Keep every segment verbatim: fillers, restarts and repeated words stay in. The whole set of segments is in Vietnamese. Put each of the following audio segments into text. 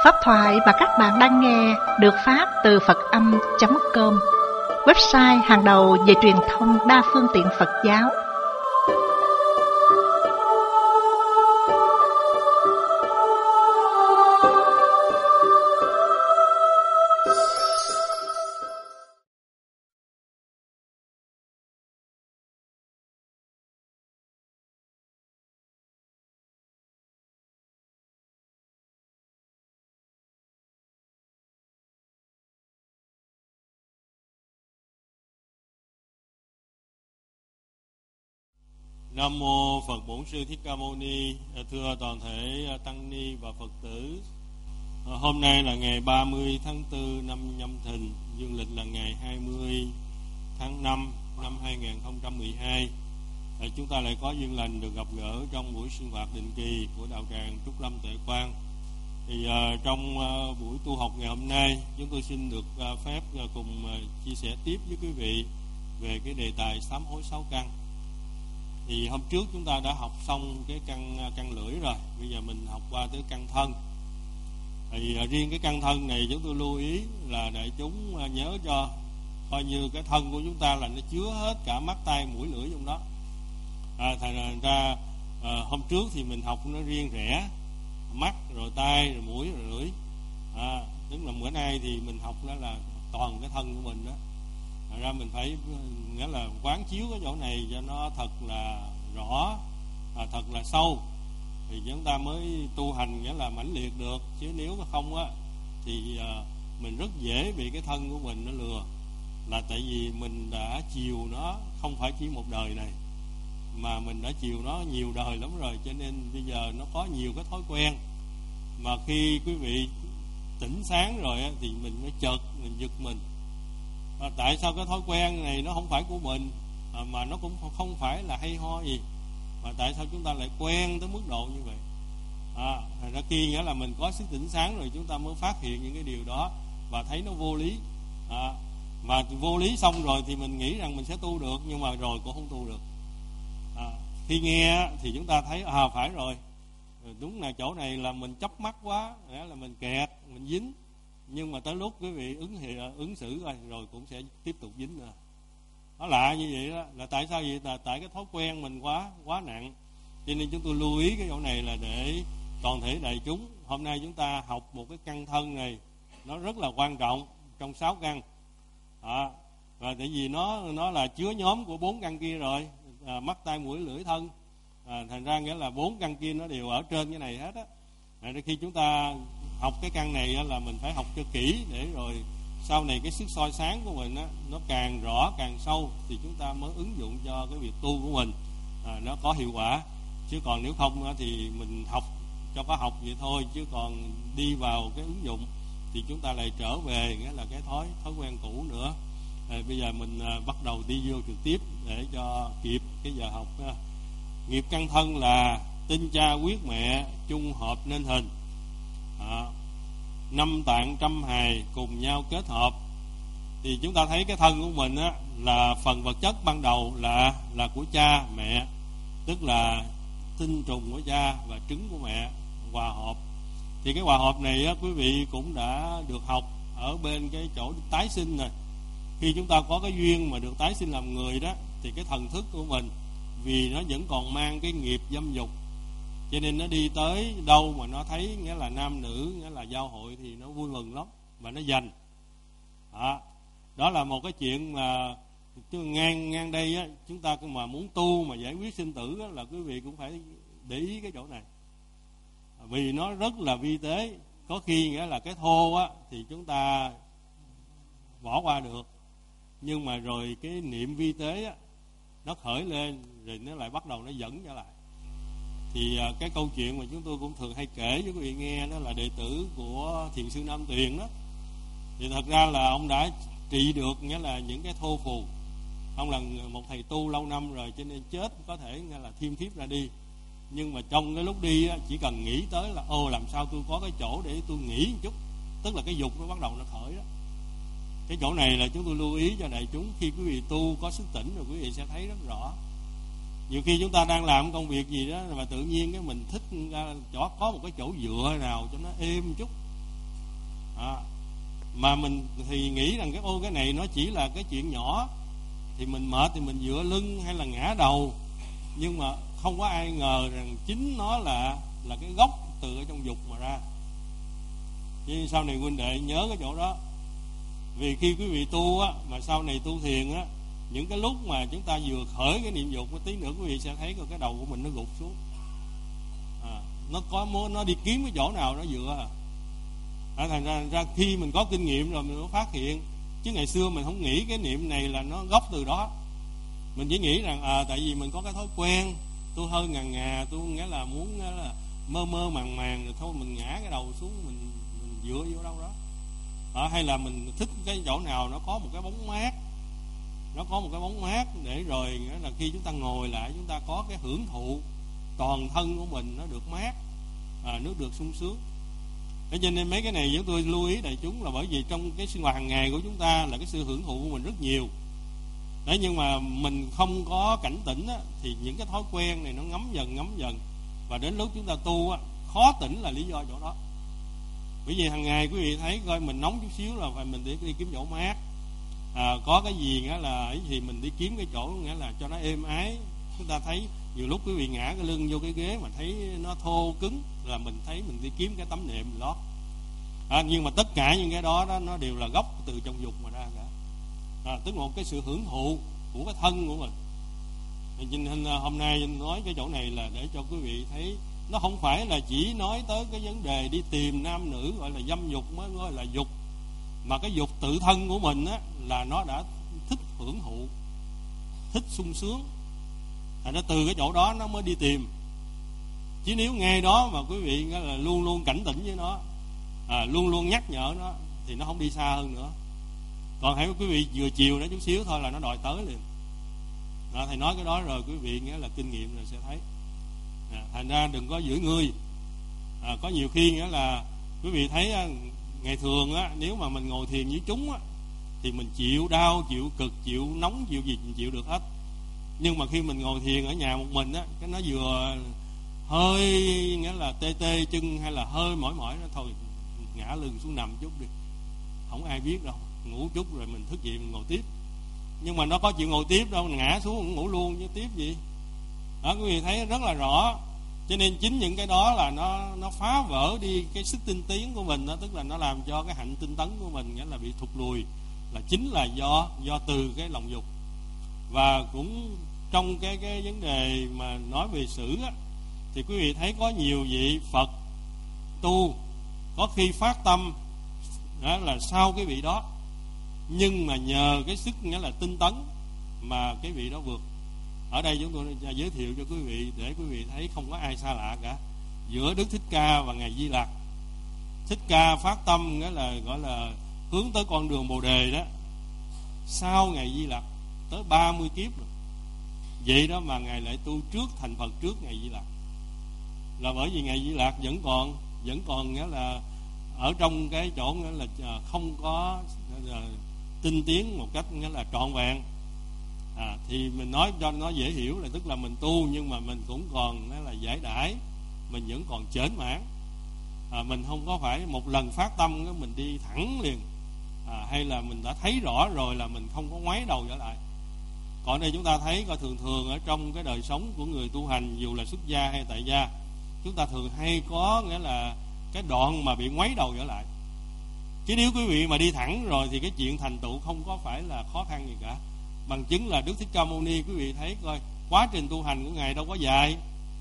Pháp thoại mà các bạn đang nghe được phát từ Phật Âm chấm com, website hàng đầu về truyền thông đa phương tiện Phật giáo. Nam mô Phật Bổn Sư Thích Ca Mâu Ni. Thưa toàn thể tăng ni và Phật tử, hôm nay là ngày ba mươi tháng tư năm Nhâm Thìn, dương lịch là ngày hai mươi tháng năm năm hai nghìn không trăm mười hai. Chúng ta lại có duyên lành được gặp gỡ trong buổi sinh hoạt định kỳ của đạo tràng Trúc Lâm Tuệ Quang. Thì uh, trong uh, buổi tu học ngày hôm nay, chúng tôi xin được uh, phép uh, cùng uh, chia sẻ tiếp với quý vị về cái đề tài sám hối sáu căn. Thì hôm trước chúng ta đã học xong cái căn căn lưỡi rồi, bây giờ mình học qua tới căn thân. Thì uh, riêng cái căn thân này chúng tôi lưu ý là đại chúng uh, nhớ cho coi như cái thân của chúng ta là nó chứa hết cả mắt, tai, mũi, lưỡi trong đó. À, thành ra uh, hôm trước thì mình học nó riêng rẽ mắt rồi tai rồi mũi rồi lưỡi, à, tức là bữa nay thì mình học đó là toàn cái thân của mình đó. Thật ra mình phải nghĩa là quán chiếu cái chỗ này cho nó thật là rõ, à, thật là sâu, thì chúng ta mới tu hành nghĩa là mãnh liệt được. Chứ nếu mà không á thì à, mình rất dễ bị cái thân của mình nó lừa, là tại vì mình đã chiều nó không phải chỉ một đời này, mà mình đã chiều nó nhiều đời lắm rồi, cho nên bây giờ nó có nhiều cái thói quen mà khi quý vị tỉnh sáng rồi á, thì mình mới chợt mình giật mình. À, tại sao cái thói quen này nó không phải của mình, à, mà nó cũng không phải là hay ho gì, mà tại sao chúng ta lại quen tới mức độ như vậy? À, thành ra khi nghĩa là mình có sức tỉnh sáng rồi chúng ta mới phát hiện những cái điều đó và thấy nó vô lý. À, mà vô lý xong rồi thì mình nghĩ rằng mình sẽ tu được, nhưng mà rồi cũng không tu được. À, khi nghe thì chúng ta thấy à phải rồi, đúng là chỗ này là mình chấp mắc quá, là mình kẹt, mình dính. Nhưng mà tới lúc quý vị ứng thì ứng xử rồi, rồi cũng sẽ tiếp tục dính nữa. Nó lạ như vậy đó, là tại sao vậy? Là tại cái thói quen mình quá quá nặng. Cho nên chúng tôi lưu ý cái chỗ này là để toàn thể đại chúng hôm nay chúng ta học một cái căn thân này, nó rất là quan trọng trong sáu căn. À, và tại vì nó nó là chứa nhóm của bốn căn kia rồi, à, mắt, tai, mũi, lưỡi, thân. À, thành ra nghĩa là bốn căn kia nó đều ở trên cái này hết á. À, khi chúng ta học cái căn này á, là mình phải học cho kỹ, để rồi sau này cái sức soi sáng của mình á, nó càng rõ càng sâu thì chúng ta mới ứng dụng cho cái việc tu của mình, à, nó có hiệu quả. Chứ còn nếu không á, thì mình học cho có học vậy thôi, chứ còn đi vào cái ứng dụng thì chúng ta lại trở về nghĩa là cái thói thói quen cũ nữa. À, bây giờ mình à, bắt đầu đi vô trực tiếp để cho kịp cái giờ học. À, nghiệp căn thân là tinh cha huyết mẹ chung hợp nên hình. À, năm tạng trăm hài cùng nhau kết hợp, thì chúng ta thấy cái thân của mình á, là phần vật chất ban đầu là là của cha mẹ, tức là tinh trùng của cha và trứng của mẹ hòa hợp. Thì cái hòa hợp này á, quý vị cũng đã được học ở bên cái chỗ tái sinh này. Khi chúng ta có cái duyên mà được tái sinh làm người đó, thì cái thần thức của mình vì nó vẫn còn mang cái nghiệp dâm dục, cho nên nó đi tới đâu mà nó thấy nghĩa là nam nữ, nghĩa là giao hội thì nó vui mừng lắm và nó giành. Đó, đó là một cái chuyện mà ngang ngang đây á, chúng ta mà muốn tu mà giải quyết sinh tử á, là quý vị cũng phải để ý cái chỗ này, vì nó rất là vi tế. Có khi nghĩa là cái thô á thì chúng ta bỏ qua được, nhưng mà rồi cái niệm vi tế á, nó khởi lên rồi nó lại bắt đầu nó dẫn trở lại. Thì uh, cái câu chuyện mà chúng tôi cũng thường hay kể với quý vị nghe, đó là đệ tử của Thiền sư Nam Tuyền đó. Thì thật ra là ông đã trị được nghĩa là những cái thô phù. Ông là một thầy tu lâu năm rồi, cho nên chết có thể nghĩa là thiêm thiếp ra đi. Nhưng mà trong cái lúc đi á, chỉ cần nghĩ tới là ô làm sao tôi có cái chỗ để tôi nghỉ một chút, tức là cái dục nó bắt đầu nó khởi đó. Cái chỗ này là chúng tôi lưu ý cho đại chúng, khi quý vị tu có sức tỉnh rồi quý vị sẽ thấy rất rõ. Nhiều khi chúng ta đang làm công việc gì đó mà tự nhiên cái mình thích chỗ có một cái chỗ dựa nào cho nó êm một chút, À, mà mình thì nghĩ rằng cái ô cái này nó chỉ là cái chuyện nhỏ, thì mình mệt thì mình dựa lưng hay là ngã đầu, nhưng mà không có ai ngờ rằng chính nó là là cái gốc từ ở trong dục mà ra. Chứ sau này huynh đệ nhớ cái chỗ đó, vì khi quý vị tu á, mà sau này tu thiền á, những cái lúc mà chúng ta vừa khởi cái niệm dục, một tí nữa quý vị sẽ thấy cái đầu của mình nó gục xuống. À, nó có muốn nó đi kiếm cái chỗ nào nó dựa. À, thành ra, ra khi mình có kinh nghiệm rồi mình mới phát hiện, chứ ngày xưa mình không nghĩ cái niệm này là nó gốc từ đó. Mình chỉ nghĩ rằng à, tại vì mình có cái thói quen tu hơi ngà ngà, tu nghĩa là muốn nghĩa là mơ mơ màng màng, rồi thôi mình ngã cái đầu xuống, mình, mình dựa vô đâu đó. À, hay là mình thích cái chỗ nào nó có một cái bóng mát, nó có một cái bóng mát để rồi nghĩa là khi chúng ta ngồi lại chúng ta có cái hưởng thụ toàn thân của mình nó được mát, à, nó được sung sướng. Thế cho nên mấy cái này chúng tôi lưu ý đại chúng là bởi vì trong cái sinh hoạt hàng ngày của chúng ta là cái sự hưởng thụ của mình rất nhiều. Đấy, nhưng mà mình không có cảnh tỉnh á, thì những cái thói quen này nó ngấm dần ngấm dần, và đến lúc chúng ta tu á, khó tỉnh là lý do chỗ đó. Bởi vì hàng ngày quý vị thấy coi mình nóng chút xíu là phải mình đi, đi kiếm chỗ mát, à, có cái gì nghĩa là ấy thì mình đi kiếm cái chỗ nghĩa là cho nó êm ái. Chúng ta thấy nhiều lúc quý vị ngã cái lưng vô cái ghế mà thấy nó thô cứng là mình thấy mình đi kiếm cái tấm nệm lót. À, nhưng mà tất cả những cái đó, đó nó đều là gốc từ trong dục mà ra cả. À, tức là một cái sự hưởng thụ của cái thân của mình. Nên hôm nay nói cái chỗ này là để cho quý vị thấy nó không phải là chỉ nói tới cái vấn đề đi tìm nam nữ gọi là dâm dục mới gọi là dục, mà cái dục tự thân của mình á, là nó đã thích hưởng thụ, thích sung sướng. Thành ra từ cái chỗ đó nó mới đi tìm. Chứ nếu ngay đó mà quý vị là luôn luôn cảnh tỉnh với nó, à, luôn luôn nhắc nhở nó, thì nó không đi xa hơn nữa. Còn hãy quý vị vừa chiều nó chút xíu thôi là nó đòi tới liền. À, thầy nói cái đó rồi quý vị nghĩa là kinh nghiệm rồi sẽ thấy. À, thành ra đừng có giữ ngươi. À, có nhiều khi nghĩa là quý vị thấy ngày thường á, nếu mà mình ngồi thiền với chúng á, thì mình chịu đau, chịu cực, chịu nóng, chịu gì mình chịu được hết. Nhưng mà khi mình ngồi thiền ở nhà một mình á, cái nó vừa hơi nghĩa là tê tê chân hay là hơi mỏi mỏi nó thôi ngã lưng xuống nằm chút đi, không ai biết đâu, ngủ chút rồi mình thức dậy mình ngồi tiếp. Nhưng mà nó có chịu ngồi tiếp đâu, ngã xuống ngủ luôn chứ tiếp gì. Đó, quý vị thấy rất là rõ. Cho nên chính những cái đó là nó nó phá vỡ đi cái sức tinh tiến của mình đó, tức là nó làm cho cái hạnh tinh tấn của mình nghĩa là bị thụt lùi, là chính là do do từ cái lòng dục. Và cũng trong cái cái vấn đề mà nói về sử á, thì quý vị thấy có nhiều vị Phật tu có khi phát tâm đó là sau cái vị đó, nhưng mà nhờ cái sức nghĩa là tinh tấn mà cái vị đó vượt. Ở đây chúng tôi giới thiệu cho quý vị để quý vị thấy không có ai xa lạ cả. Giữa Đức Thích Ca và Ngài Di Lặc, Thích Ca phát tâm nghĩa là gọi là hướng tới con đường Bồ Đề đó sau Ngài Di Lặc tới ba mươi kiếp rồi. Vậy đó mà Ngài lại tu trước thành Phật trước Ngài Di Lặc, là bởi vì Ngài Di Lặc vẫn còn vẫn còn nghĩa là ở trong cái chỗ nghĩa là không có là tinh tiến một cách nghĩa là trọn vẹn. À, thì mình nói cho nó dễ hiểu là tức là mình tu nhưng mà mình cũng còn nghĩa là giải đãi, mình vẫn còn chểnh mãn. À, mình không có phải một lần phát tâm mình đi thẳng liền, à, hay là mình đã thấy rõ rồi là mình không có ngoái đầu trở lại. Còn đây chúng ta thấy coi thường thường ở trong cái đời sống của người tu hành, dù là xuất gia hay tại gia, chúng ta thường hay có nghĩa là cái đoạn mà bị ngoái đầu trở lại. Chứ nếu quý vị mà đi thẳng rồi thì cái chuyện thành tựu không có phải là khó khăn gì cả. Bằng chứng là Đức Thích Ca Mâu Ni, quý vị thấy coi quá trình tu hành của Ngài đâu có dài,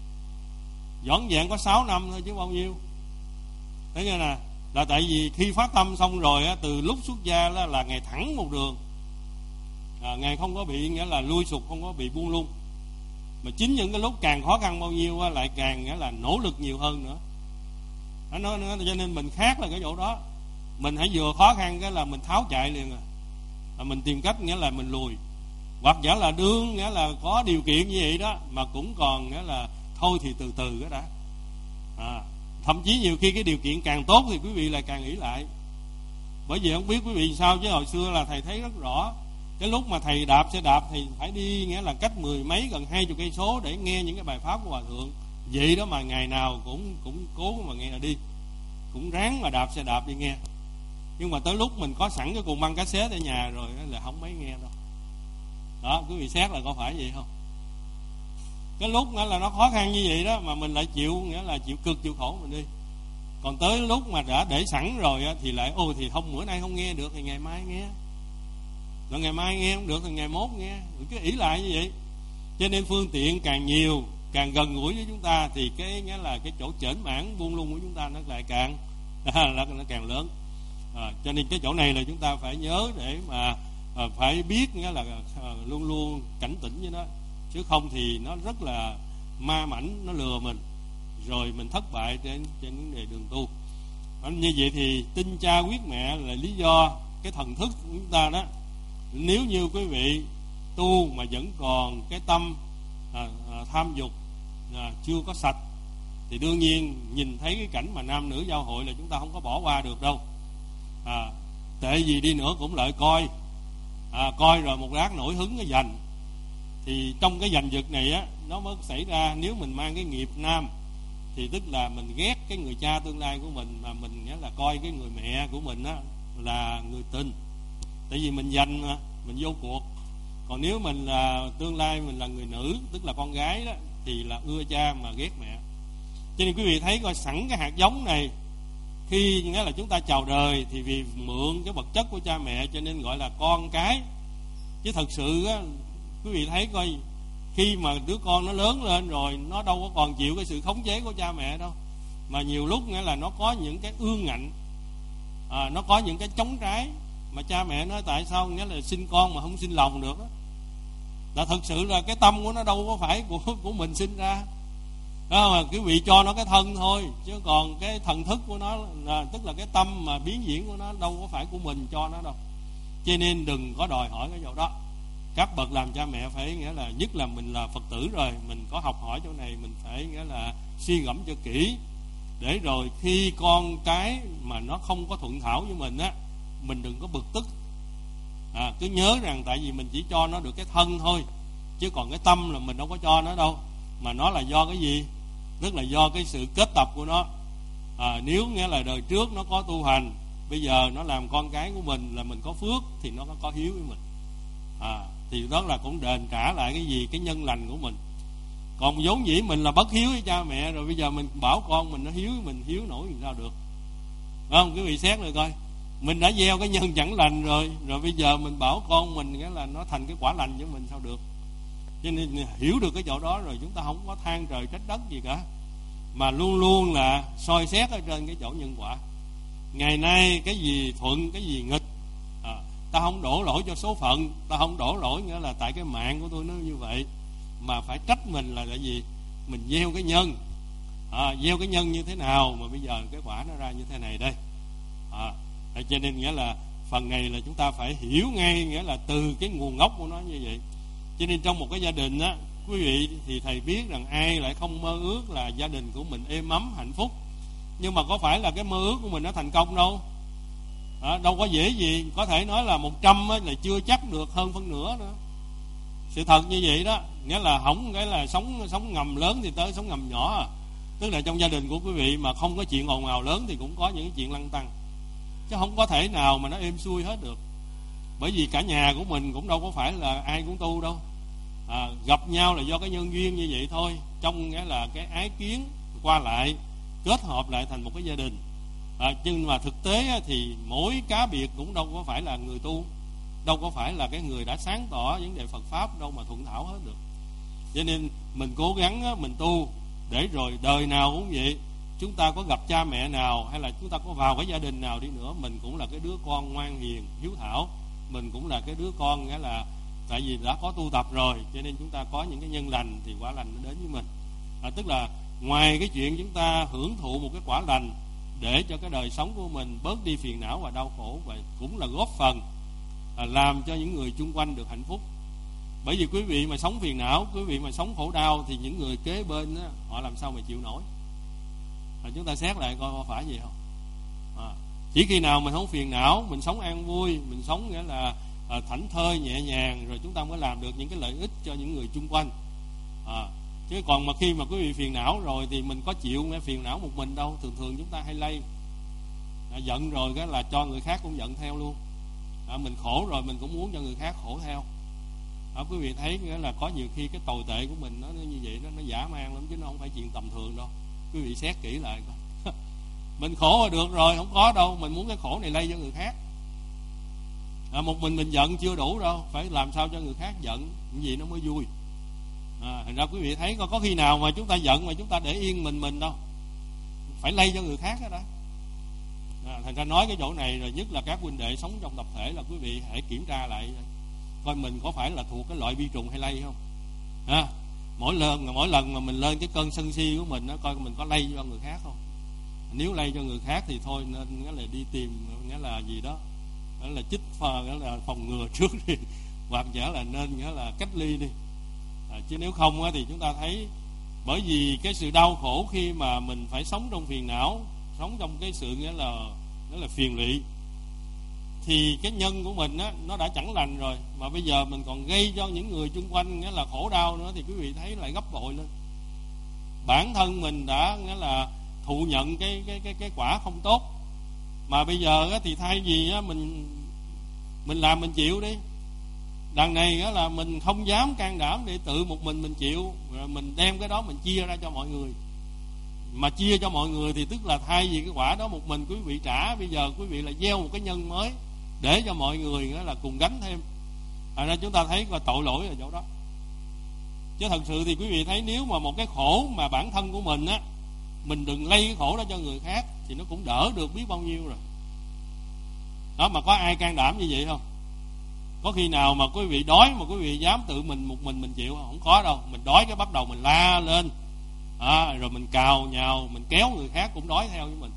dõn dẹn có sáu năm thôi chứ bao nhiêu. Thấy nghe nè, là tại vì khi phát tâm xong rồi á, từ lúc xuất gia là, là Ngài thẳng một đường, à, Ngài không có bị nghĩa là lui sụt, không có bị buông lung. Mà chính những cái lúc càng khó khăn bao nhiêu á, lại càng nghĩa là nỗ lực nhiều hơn nữa. Nó nói nữa, cho nên mình khác là cái chỗ đó. Mình hãy vừa khó khăn cái là mình tháo chạy liền à. À, mình tìm cách nghĩa là mình lùi, hoặc giả là đương nghĩa là có điều kiện như vậy đó mà cũng còn nghĩa là thôi thì từ từ cái đã. À, thậm chí nhiều khi cái điều kiện càng tốt thì quý vị lại càng nghĩ lại. Bởi vì không biết quý vị sao chứ hồi xưa là thầy thấy rất rõ, cái lúc mà thầy đạp xe đạp thì phải đi nghĩa là cách mười mấy gần hai chục cây số để nghe những cái bài pháp của hòa thượng. Vậy đó mà ngày nào cũng cũng cố mà nghe là đi, cũng ráng mà đạp xe đạp đi nghe. Nhưng mà tới lúc mình có sẵn cái cuộn băng cassette ở nhà rồi là không mấy nghe đâu. Đó, quý vị xét là có phải vậy không? Cái lúc nữa là nó khó khăn như vậy đó mà mình lại chịu, nghĩa là chịu cực chịu khổ mình đi. Còn tới lúc mà đã để sẵn rồi á, thì lại ôi thì không, bữa nay không nghe được thì ngày mai nghe, rồi ngày mai nghe không được thì ngày mốt nghe, mình cứ ỷ lại như vậy. Cho nên phương tiện càng nhiều, càng gần gũi với chúng ta thì cái nghĩa là cái chỗ chểnh mảng buông lung của chúng ta nó lại càng nó càng lớn. À, cho nên cái chỗ này là chúng ta phải nhớ để mà à, phải biết, nghĩa là à, luôn luôn cảnh tỉnh với nó, chứ không thì nó rất là ma mảnh, nó lừa mình rồi mình thất bại trên trên vấn đề đường tu. Như vậy thì tin cha quyết mẹ là lý do cái thần thức của chúng ta đó. Nếu như quý vị tu mà vẫn còn cái tâm à, à, tham dục à, chưa có sạch thì đương nhiên nhìn thấy cái cảnh mà nam nữ giao hội là chúng ta không có bỏ qua được đâu. À, tệ gì đi nữa cũng lại coi, à, coi rồi một lát nổi hứng cái giành. Thì trong cái giành giật này á, nó mới xảy ra. Nếu mình mang cái nghiệp nam thì tức là mình ghét cái người cha tương lai của mình, mà mình nghĩa là coi cái người mẹ của mình á là người tình, tại vì mình giành mà, mình vô cuộc. Còn nếu mình là tương lai mình là người nữ, tức là con gái đó, thì là ưa cha mà ghét mẹ. Cho nên quý vị thấy coi sẵn cái hạt giống này, khi nghĩa là chúng ta chào đời thì vì mượn cái vật chất của cha mẹ cho nên gọi là con cái. Chứ thật sự á, quý vị thấy coi, khi mà đứa con nó lớn lên rồi, nó đâu có còn chịu cái sự khống chế của cha mẹ đâu, mà nhiều lúc nghĩa là nó có những cái ương ngạnh, à, nó có những cái chống trái mà cha mẹ nói tại sao nghĩa là sinh con mà không sinh lòng được đó. Là thật sự là cái tâm của nó đâu có phải của của mình sinh ra đó, mà quý vị cho nó cái thân thôi, chứ còn cái thần thức của nó là, tức là cái tâm mà biến diễn của nó đâu có phải của mình cho nó đâu. Cho nên đừng có đòi hỏi cái chỗ đó. Các bậc làm cha mẹ phải nghĩa là, nhất là mình là Phật tử rồi, mình có học hỏi chỗ này, mình phải nghĩa là suy gẫm cho kỹ, để rồi khi con cái mà nó không có thuận thảo với mình á, mình đừng có bực tức. À, cứ nhớ rằng tại vì mình chỉ cho nó được cái thân thôi, chứ còn cái tâm là mình đâu có cho nó đâu, mà nó là do cái gì? Tức là do cái sự kết tập của nó. À, nếu nghĩa là đời trước nó có tu hành, bây giờ nó làm con cái của mình, là mình có phước thì nó có hiếu với mình. À, thì đó là cũng đền trả lại cái gì? Cái nhân lành của mình. Còn vốn dĩ mình là bất hiếu với cha mẹ, rồi bây giờ mình bảo con mình nó hiếu, mình hiếu nổi thì sao được? Đúng không? Quý vị xét rồi coi, mình đã gieo cái nhân chẳng lành rồi, rồi bây giờ mình bảo con mình nghĩa là nó thành cái quả lành với mình sao được? Cho nên hiểu được cái chỗ đó rồi, chúng ta không có than trời trách đất gì cả, mà luôn luôn là soi xét ở trên cái chỗ nhân quả. Ngày nay cái gì thuận, cái gì nghịch, à, ta không đổ lỗi cho số phận, ta không đổ lỗi nghĩa là tại cái mạng của tôi nó như vậy, mà phải trách mình là tại gì? Mình gieo cái nhân, à, gieo cái nhân như thế nào mà bây giờ cái quả nó ra như thế này đây. À, cho nên nghĩa là phần này là chúng ta phải hiểu ngay, nghĩa là từ cái nguồn gốc của nó như vậy. Cho nên trong một cái gia đình á, quý vị thì thầy biết rằng ai lại không mơ ước là gia đình của mình êm ấm hạnh phúc, nhưng mà có phải là cái mơ ước của mình nó thành công đâu. À, đâu có dễ gì, có thể nói là một trăm là chưa chắc được hơn phân nửa nữa. Sự thật như vậy đó, nghĩa là không cái là sống sống ngầm lớn thì tới sống ngầm nhỏ à. Tức là trong gia đình của quý vị mà không có chuyện ồn ào lớn thì cũng có những chuyện lăn tăn, chứ không có thể nào mà nó êm xuôi hết được. Bởi vì cả nhà của mình cũng đâu có phải là ai cũng tu đâu. À, gặp nhau là do cái nhân duyên như vậy thôi, trong nghĩa là cái ái kiến qua lại kết hợp lại thành một cái gia đình. À, nhưng mà thực tế thì mỗi cá biệt cũng đâu có phải là người tu, đâu có phải là cái người đã sáng tỏ vấn đề Phật pháp đâu mà thuận thảo hết được. Cho nên mình cố gắng mình tu, để rồi đời nào cũng vậy, chúng ta có gặp cha mẹ nào hay là chúng ta có vào cái gia đình nào đi nữa, mình cũng là cái đứa con ngoan hiền hiếu thảo, mình cũng là cái đứa con nghĩa là tại vì đã có tu tập rồi, cho nên chúng ta có những cái nhân lành thì quả lành nó đến với mình. À, tức là ngoài cái chuyện chúng ta hưởng thụ một cái quả lành để cho cái đời sống của mình bớt đi phiền não và đau khổ, và cũng là góp phần à, làm cho những người chung quanh được hạnh phúc. Bởi vì quý vị mà sống phiền não, quý vị mà sống khổ đau thì những người kế bên á, họ làm sao mà chịu nổi. À, chúng ta xét lại coi có phải gì không? À, chỉ khi nào mình không phiền não, mình sống an vui, mình sống nghĩa là à, thảnh thơi nhẹ nhàng, rồi chúng ta mới làm được những cái lợi ích cho những người chung quanh. À, chứ còn mà khi mà quý vị phiền não rồi thì mình có chịu nghe phiền não một mình đâu, thường thường chúng ta hay lây. À, giận rồi cái là cho người khác cũng giận theo luôn. À, mình khổ rồi mình cũng muốn cho người khác khổ theo. À, quý vị thấy nghĩa là có nhiều khi cái tồi tệ của mình nó như vậy đó, nó dã man lắm chứ nó không phải chuyện tầm thường đâu. Quý vị xét kỹ lại coi. Mình khổ là được rồi, không có đâu, mình muốn cái khổ này lây cho người khác. À, một mình mình giận chưa đủ đâu, phải làm sao cho người khác giận, cái gì nó mới vui. À, thành ra quý vị thấy có, có khi nào mà chúng ta giận mà chúng ta để yên mình mình đâu, phải lây cho người khác đó. đó. À, thành ra nói cái chỗ này rồi, nhất là các huynh đệ sống trong tập thể là quý vị hãy kiểm tra lại coi mình có phải là thuộc cái loại vi trùng hay lây không. À, mỗi lần mỗi lần mà mình lên cái cơn sân si của mình đó, coi mình có lây cho người khác không. Nếu lây cho người khác thì thôi nên nghĩa là đi tìm nghĩa là gì đó, nghĩa là chích nghĩa là phòng ngừa trước đi, hoặc giả là nên nghĩa là cách ly đi. À, chứ nếu không á, thì chúng ta thấy bởi vì cái sự đau khổ khi mà mình phải sống trong phiền não, sống trong cái sự nghĩa là nghĩa là phiền lụy, thì cái nhân của mình á nó đã chẳng lành rồi, mà bây giờ mình còn gây cho những người xung quanh nghĩa là khổ đau nữa, thì quý vị thấy lại gấp bội lên. Bản thân mình đã nghĩa là thụ nhận cái cái cái cái quả không tốt, mà bây giờ á, thì thay vì á, mình mình làm mình chịu đi. Đằng này á, là mình không dám can đảm để tự một mình mình chịu, rồi mình đem cái đó mình chia ra cho mọi người. Mà chia cho mọi người thì tức là thay vì cái quả đó một mình quý vị trả, bây giờ quý vị lại gieo một cái nhân mới để cho mọi người là cùng gánh thêm. Thành ra chúng ta thấy là tội lỗi ở chỗ đó. Chứ thật sự thì quý vị thấy nếu mà một cái khổ mà bản thân của mình á, mình đừng lây cái khổ đó cho người khác thì nó cũng đỡ được biết bao nhiêu rồi. Đó, mà có ai can đảm như vậy không? Có khi nào mà quý vị đói mà quý vị dám tự mình một mình mình chịu không? Không có đâu. Mình đói cái bắt đầu mình la lên, à, rồi mình cào nhào, mình kéo người khác cũng đói theo với mình.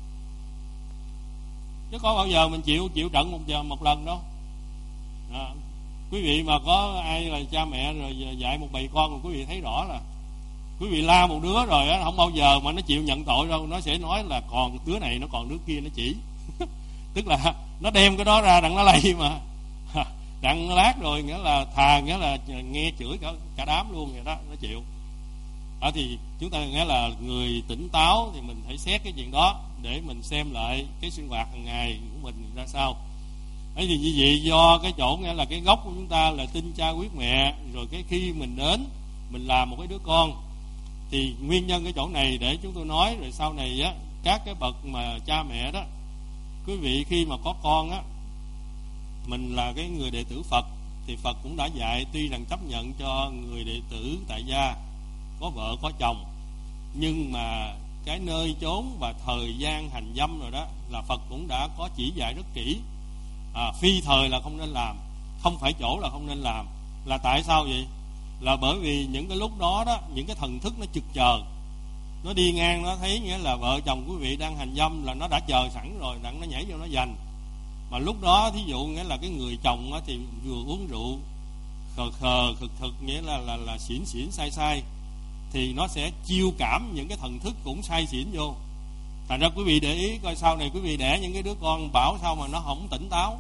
Chứ có bao giờ mình chịu chịu trận một giờ một lần đâu. À, quý vị mà có ai là cha mẹ rồi dạy một bầy con, rồi quý vị thấy rõ là quý vị la một đứa rồi á, không bao giờ mà nó chịu nhận tội đâu. Nó sẽ nói là còn đứa này nó còn đứa kia nó chỉ. Tức là nó đem cái đó ra đặng nó lây mà. Đặng nó lát rồi nghĩa là thà nghĩa là nghe chửi cả, cả đám luôn vậy đó, nó chịu. Đó thì chúng ta nghĩa là người tỉnh táo thì mình phải xét cái chuyện đó để mình xem lại cái sinh hoạt hàng ngày của mình ra sao. Ấy thì như vậy do cái chỗ nghĩa là cái gốc của chúng ta là tin cha quyết mẹ, rồi cái khi mình đến mình làm một cái đứa con, thì nguyên nhân cái chỗ này để chúng tôi nói. Rồi sau này á, các cái bậc mà cha mẹ đó, quý vị khi mà có con á, mình là cái người đệ tử Phật thì Phật cũng đã dạy, tuy rằng chấp nhận cho người đệ tử tại gia có vợ có chồng, nhưng mà cái nơi chốn và thời gian hành dâm rồi đó là Phật cũng đã có chỉ dạy rất kỹ. À, phi thời là không nên làm, không phải chỗ là không nên làm. Là tại sao vậy? Là bởi vì những cái lúc đó đó, những cái thần thức nó trực chờ, nó đi ngang nó thấy nghĩa là vợ chồng quý vị đang hành dâm là nó đã chờ sẵn rồi, đặng nó nhảy vô nó giành. Mà lúc đó thí dụ nghĩa là cái người chồng thì vừa uống rượu khờ khờ thực thực nghĩa là là là xỉn xỉn sai sai, thì nó sẽ chiêu cảm những cái thần thức cũng sai xỉn vô. Thành ra quý vị để ý coi sau này quý vị đẻ những cái đứa con bảo sao mà nó không tỉnh táo.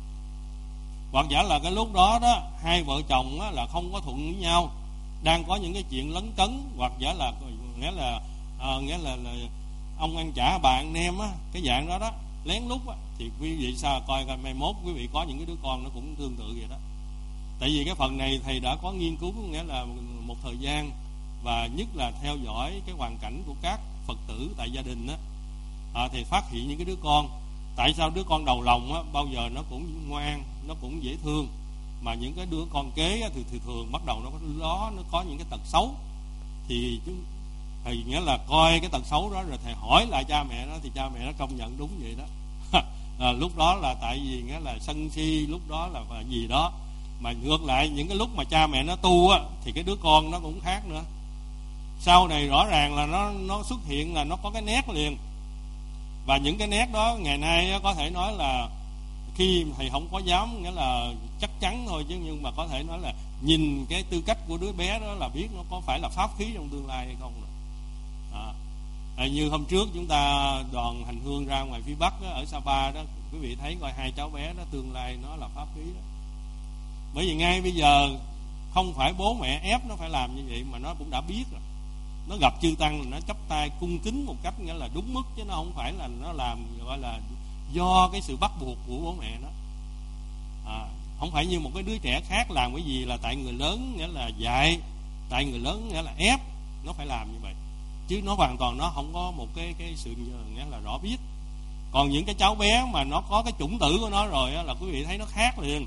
Hoặc giả là cái lúc đó đó hai vợ chồng á, là không có thuận với nhau, đang có những cái chuyện lấn cấn, hoặc giả là nghĩa là à, nghĩa là, là ông ăn chả bà ăn nem á, cái dạng đó đó lén lút á, thì quý vị sao coi coi mai mốt quý vị có những cái đứa con nó cũng tương tự vậy đó. Tại vì cái phần này thầy đã có nghiên cứu, nghĩa là một thời gian, và nhất là theo dõi cái hoàn cảnh của các Phật tử tại gia đình á, à, thì phát hiện những cái đứa con, tại sao đứa con đầu lòng á bao giờ nó cũng ngoan, nó cũng dễ thương, mà những cái đứa con kế á, thì, thì thường bắt đầu nó có đó nó có những cái tật xấu. Thì chúng thì nghĩa là coi cái tật xấu đó rồi thầy hỏi lại cha mẹ nó, thì cha mẹ nó công nhận đúng vậy đó. À, lúc đó là tại vì nghĩa là sân si, lúc đó là gì đó. Mà ngược lại những cái lúc mà cha mẹ nó tu á, thì cái đứa con nó cũng khác nữa. Sau này rõ ràng là nó nó xuất hiện là nó có cái nét liền. Và những cái nét đó ngày nay có thể nói là khi thầy không có dám nghĩa là chắc chắn thôi, chứ nhưng mà có thể nói là nhìn cái tư cách của đứa bé đó là biết nó có phải là pháp khí trong tương lai hay không. À, à, như hôm trước chúng ta đoàn hành hương ra ngoài phía Bắc đó, ở Sapa đó, quý vị thấy coi hai cháu bé đó tương lai nó là pháp khí đó. Bởi vì ngay bây giờ không phải bố mẹ ép nó phải làm như vậy, mà nó cũng đã biết rồi. Nó gặp chư tăng là nó chắp tay cung kính một cách nghĩa là đúng mức, chứ nó không phải là nó làm gọi là do cái sự bắt buộc của bố mẹ nó. À, không phải như một cái đứa trẻ khác làm cái gì là tại người lớn nghĩa là dạy, tại người lớn nghĩa là ép nó phải làm như vậy, chứ nó hoàn toàn nó không có một cái cái sự nghĩa là rõ biết. Còn những cái cháu bé mà nó có cái chủng tử của nó rồi á, là quý vị thấy nó khác liền.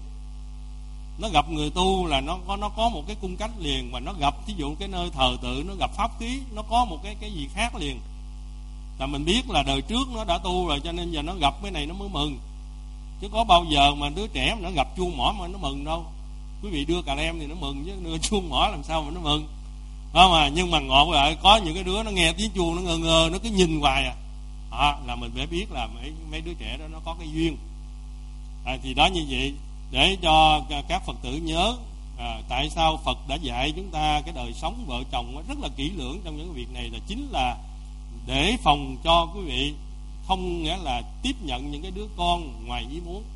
Nó gặp người tu là nó có nó có một cái cung cách liền, mà nó gặp ví dụ cái nơi thờ tự, nó gặp pháp khí, nó có một cái cái gì khác liền. Là mình biết là đời trước nó đã tu rồi, cho nên giờ nó gặp cái này nó mới mừng. Chứ có bao giờ mà đứa trẻ mà nó gặp chuông mỏ mà nó mừng đâu. Quý vị đưa cà lem thì nó mừng, chứ đưa chuông mỏ làm sao mà nó mừng. Đó mà, nhưng mà ngọt lại có những cái đứa nó nghe tiếng chuông nó ngơ ngơ, nó cứ nhìn hoài à. À, là mình phải biết là mấy mấy đứa trẻ đó nó có cái duyên. À, thì đó như vậy để cho các Phật tử nhớ à, tại sao Phật đã dạy chúng ta cái đời sống vợ chồng rất là kỹ lưỡng trong những việc này, là chính là để phòng cho quý vị không nghĩa là tiếp nhận những cái đứa con ngoài ý muốn.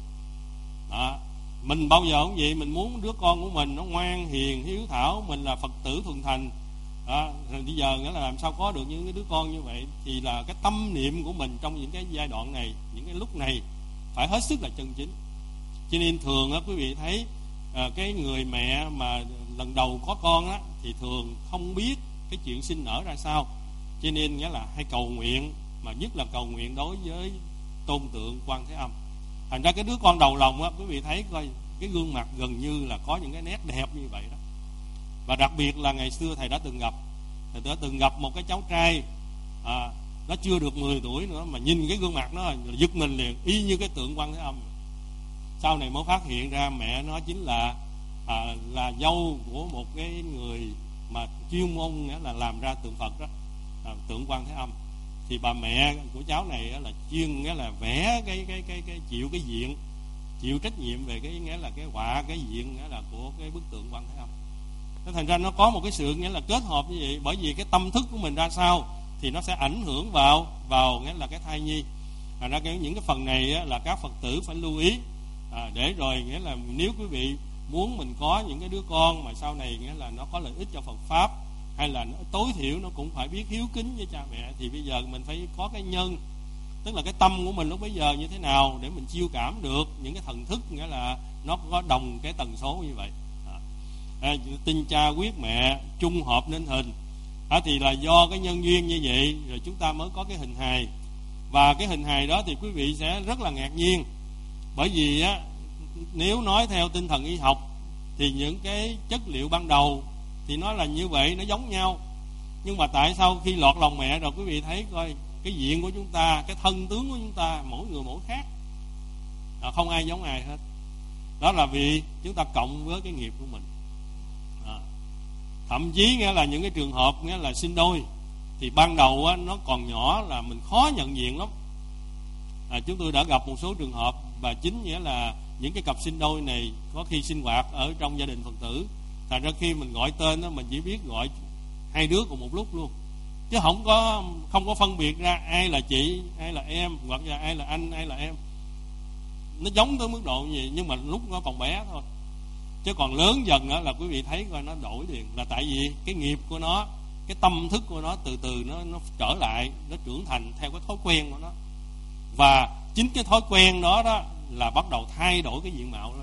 Đó. Mình bao giờ cũng vậy, mình muốn đứa con của mình nó ngoan hiền hiếu thảo, mình là Phật tử thuần thành. Đó. Rồi bây giờ nghĩa là làm sao có được những cái đứa con như vậy, thì là cái tâm niệm của mình trong những cái giai đoạn này, những cái lúc này phải hết sức là chân chính. Cho nên thường á, quý vị thấy à, cái người mẹ mà lần đầu có con á, thì thường không biết cái chuyện sinh nở ra sao. Cho nên nghĩa là hay cầu nguyện, mà nhất là cầu nguyện đối với tôn tượng Quan Thế Âm. Thành ra cái đứa con đầu lòng á, quý vị thấy coi cái gương mặt gần như là có những cái nét đẹp như vậy đó. Và đặc biệt là ngày xưa thầy đã từng gặp, thầy đã từng gặp một cái cháu trai à, nó chưa được mười tuổi nữa, mà nhìn cái gương mặt nó là giật mình liền, y như cái tượng Quan Thế Âm. Sau này mới phát hiện ra mẹ nó chính là à, là dâu của một cái người mà chuyên môn nghĩa là làm ra tượng Phật đó, à, tượng Quan Thế Âm. Thì bà mẹ của cháu này là chuyên nghĩa là vẽ cái cái cái cái chịu cái diện, chịu trách nhiệm về cái nghĩa là cái họa cái diện nghĩa là của cái bức tượng Quan Thế Âm. Thế thành ra nó có một cái sự nghĩa là kết hợp như vậy, bởi vì cái tâm thức của mình ra sao thì nó sẽ ảnh hưởng vào vào nghĩa là cái thai nhi. Thành ra cái những cái phần này á, là các Phật tử phải lưu ý. À, để rồi nghĩa là nếu quý vị muốn mình có những cái đứa con mà sau này nghĩa là nó có lợi ích cho Phật pháp, hay là nó, tối thiểu nó cũng phải biết hiếu kính với cha mẹ, thì bây giờ mình phải có cái nhân, tức là cái tâm của mình lúc bấy giờ như thế nào để mình chiêu cảm được những cái thần thức nghĩa là nó có đồng cái tần số như vậy. À, à, tin cha quyết mẹ chung hợp nên hình. À, thì là do cái nhân duyên như vậy rồi chúng ta mới có cái hình hài. Và cái hình hài đó thì quý vị sẽ rất là ngạc nhiên. Bởi vì á, nếu nói theo tinh thần y học thì những cái chất liệu ban đầu thì nó là như vậy, nó giống nhau. Nhưng mà tại sao khi lọt lòng mẹ rồi quý vị thấy coi cái diện của chúng ta, cái thân tướng của chúng ta mỗi người mỗi khác, à, không ai giống ai hết. Đó là vì chúng ta cộng với cái nghiệp của mình. À, thậm chí nghĩa là những cái trường hợp nghĩa là sinh đôi thì ban đầu á, nó còn nhỏ là mình khó nhận diện lắm. À, chúng tôi đã gặp một số trường hợp, và chính nghĩa là những cái cặp sinh đôi này có khi sinh hoạt ở trong gia đình Phật tử, thành ra khi mình gọi tên đó, mình chỉ biết gọi hai đứa cùng một lúc luôn, chứ không có không có phân biệt ra ai là chị, ai là em, hoặc là ai là anh, ai là em. Nó giống tới mức độ như vậy, nhưng mà lúc nó còn bé thôi. Chứ còn lớn dần đó là quý vị thấy coi nó đổi liền, là tại vì cái nghiệp của nó, cái tâm thức của nó từ từ nó nó trở lại, nó trưởng thành theo cái thói quen của nó. Và chính cái thói quen đó đó là bắt đầu thay đổi cái diện mạo đó.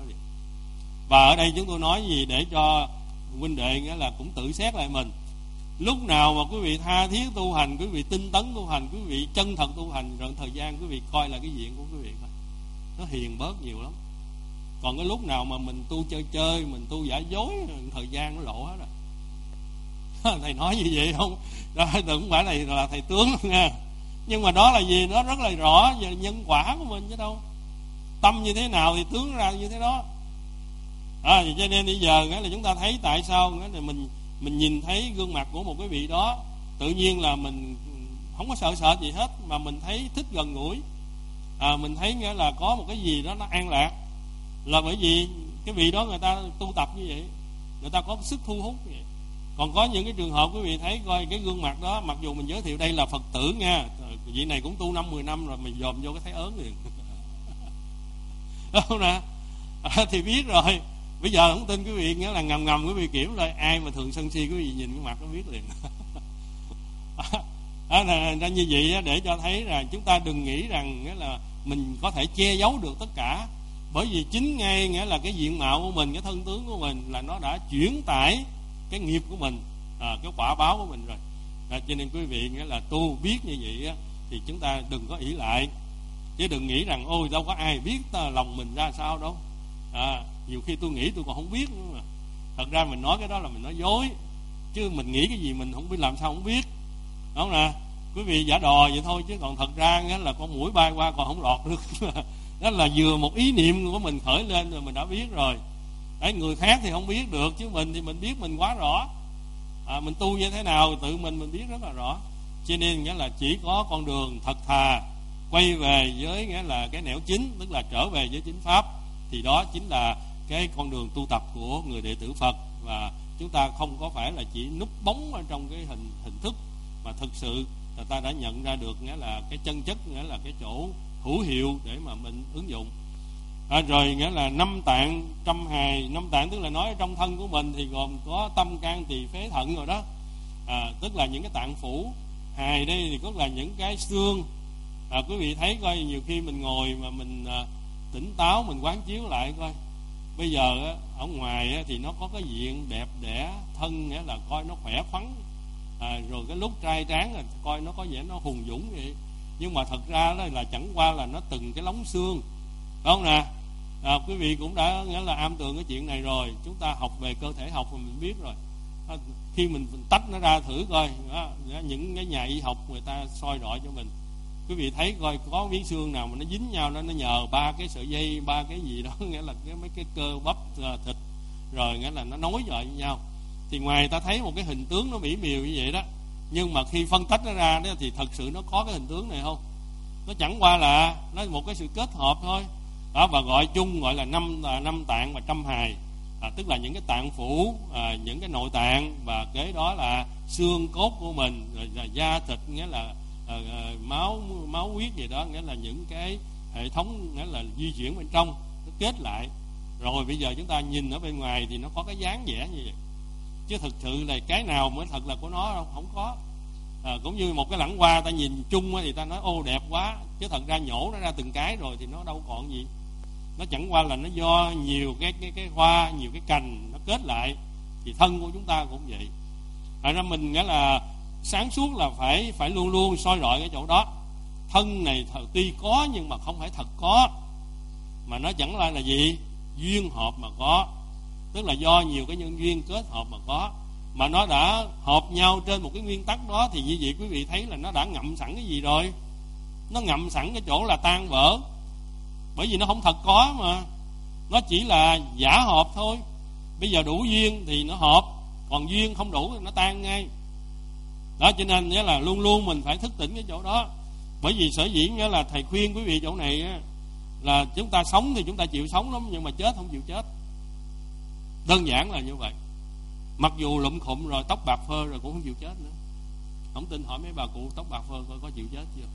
Và ở đây chúng tôi nói gì để cho huynh đệ nghĩa là cũng tự xét lại mình. Lúc nào mà quý vị tha thiết tu hành, quý vị tinh tấn tu hành, quý vị chân thật tu hành, rồi thời gian quý vị coi là cái diện của quý vị coi, nó hiền bớt nhiều lắm. Còn cái lúc nào mà mình tu chơi chơi, mình tu giả dối, thời gian nó lộ hết rồi. Thầy nói như vậy không? Đó, đừng phải là, là thầy tướng nha. Nhưng mà đó là gì? Nó rất là rõ về nhân quả của mình chứ đâu. Tâm như thế nào thì tướng ra như thế đó. À, cho nên bây giờ nghĩa là chúng ta thấy tại sao nghĩa là mình mình nhìn thấy gương mặt của một cái vị đó, tự nhiên là mình không có sợ sợ gì hết, mà mình thấy thích gần gũi. À, mình thấy nghĩa là có một cái gì đó nó an lạc, là bởi vì cái vị đó người ta tu tập như vậy, người ta có sức thu hút như vậy. Còn có những cái trường hợp quý vị thấy coi cái gương mặt đó, mặc dù mình giới thiệu đây là Phật tử nha, vị này cũng tu năm mười năm rồi, mình dòm vô cái thấy ớn liền. Đúng nè. À, thì biết rồi. Bây giờ không tin quý vị nghĩa là ngầm ngầm quý vị kiểm lại ai mà thường sân si, quý vị nhìn cái mặt nó biết liền. Đó là ra như vậy để cho thấy là chúng ta đừng nghĩ rằng nghĩa là mình có thể che giấu được tất cả. Bởi vì chính ngay nghĩa là cái diện mạo của mình, cái thân tướng của mình là nó đã chuyển tải cái nghiệp của mình, à, cái quả báo của mình rồi. À, cho nên quý vị nghĩa là tu biết như vậy á, thì chúng ta đừng có ỷ lại, chứ đừng nghĩ rằng ôi đâu có ai biết ta lòng mình ra sao đâu. À, nhiều khi tôi nghĩ tôi còn không biết nữa mà. Thật ra mình nói cái đó là mình nói dối, chứ mình nghĩ cái gì mình không biết, làm sao không biết, đúng không nè? Quý vị giả đò vậy thôi, chứ còn thật ra nghĩa là con muỗi bay qua còn không lọt được. Đó là vừa một ý niệm của mình khởi lên rồi mình đã biết rồi. Đấy, người khác thì không biết được, chứ mình thì mình biết mình quá rõ. À, mình tu như thế nào tự mình mình biết rất là rõ. Cho nên nghĩa là chỉ có con đường thật thà quay về với nghĩa là cái nẻo chính, tức là trở về với chính pháp, thì đó chính là cái con đường tu tập của người đệ tử Phật. Và chúng ta không có phải là chỉ núp bóng ở trong cái hình hình thức, mà thực sự là ta đã nhận ra được nghĩa là cái chân chất, nghĩa là cái chỗ hữu hiệu để mà mình ứng dụng. À, rồi nghĩa là năm tạng trăm hài, năm tạng tức là nói trong thân của mình thì gồm có tâm can tỳ phế thận rồi đó. À, tức là những cái tạng phủ. Hài đây thì tức là những cái xương. À, quý vị thấy coi, nhiều khi mình ngồi mà mình à, tỉnh táo, mình quán chiếu lại coi, bây giờ á, ở ngoài á, thì nó có cái diện đẹp đẽ thân, nghĩa là coi nó khỏe khoắn, à, rồi cái lúc trai tráng là coi nó có vẻ nó hùng dũng vậy. Nhưng mà thật ra đó là chẳng qua là nó từng cái lóng xương, đúng không nè? À, quý vị cũng đã nghĩa là am tường cái chuyện này rồi. Chúng ta học về cơ thể học mà mình biết rồi. À, khi mình tách nó ra thử coi, đó, những cái nhà y học người ta soi rọi cho mình, quý vị thấy coi có miếng xương nào mà nó dính nhau, nó nó nhờ ba cái sợi dây, ba cái gì đó, nghĩa là cái mấy cái cơ bắp thịt, rồi nghĩa là nó nối lại với nhau. Thì ngoài ta thấy một cái hình tướng nó mỹ miều như vậy đó, nhưng mà khi phân tách nó ra đó thì thật sự nó có cái hình tướng này không? Nó chẳng qua là nó một cái sự kết hợp thôi đó. Và gọi chung gọi là năm năm tạng và trăm hài, à, tức là những cái tạng phủ, à, những cái nội tạng, và kế đó là xương cốt của mình, rồi là da thịt, nghĩa là à, à, máu máu huyết gì đó, nghĩa là những cái hệ thống nghĩa là di chuyển bên trong nó kết lại. Rồi bây giờ chúng ta nhìn ở bên ngoài thì nó có cái dáng vẻ như vậy, chứ thực sự là cái nào mới thật là của nó không, không có. À, cũng như một cái lẵng hoa ta nhìn chung thì ta nói ô đẹp quá, chứ thật ra nhổ nó ra từng cái rồi thì nó đâu còn gì. Nó chẳng qua là nó do nhiều cái cái cái hoa, nhiều cái cành nó kết lại. Thì thân của chúng ta cũng vậy. Thật ra mình nghĩa là sáng suốt là phải phải luôn luôn soi rọi cái chỗ đó. Thân này thật tuy có nhưng mà không phải thật có, mà nó chẳng là là gì? Duyên hợp mà có. Tức là do nhiều cái nhân duyên kết hợp mà có. Mà nó đã hợp nhau trên một cái nguyên tắc đó, thì như vậy quý vị thấy là nó đã ngậm sẵn cái gì rồi? Nó ngậm sẵn cái chỗ là tan vỡ. Bởi vì nó không thật có mà, nó chỉ là giả hợp thôi. Bây giờ đủ duyên thì nó hợp, còn duyên không đủ thì nó tan ngay. Đó, cho nên nghĩa là luôn luôn mình phải thức tỉnh cái chỗ đó. Bởi vì sở dĩ nghĩa là thầy khuyên quý vị chỗ này á, là chúng ta sống thì chúng ta chịu sống lắm, nhưng mà chết không chịu chết. Đơn giản là như vậy. Mặc dù lụm khụm rồi, tóc bạc phơ rồi cũng không chịu chết nữa. Không tin hỏi mấy bà cụ tóc bạc phơ coi có chịu chết chưa.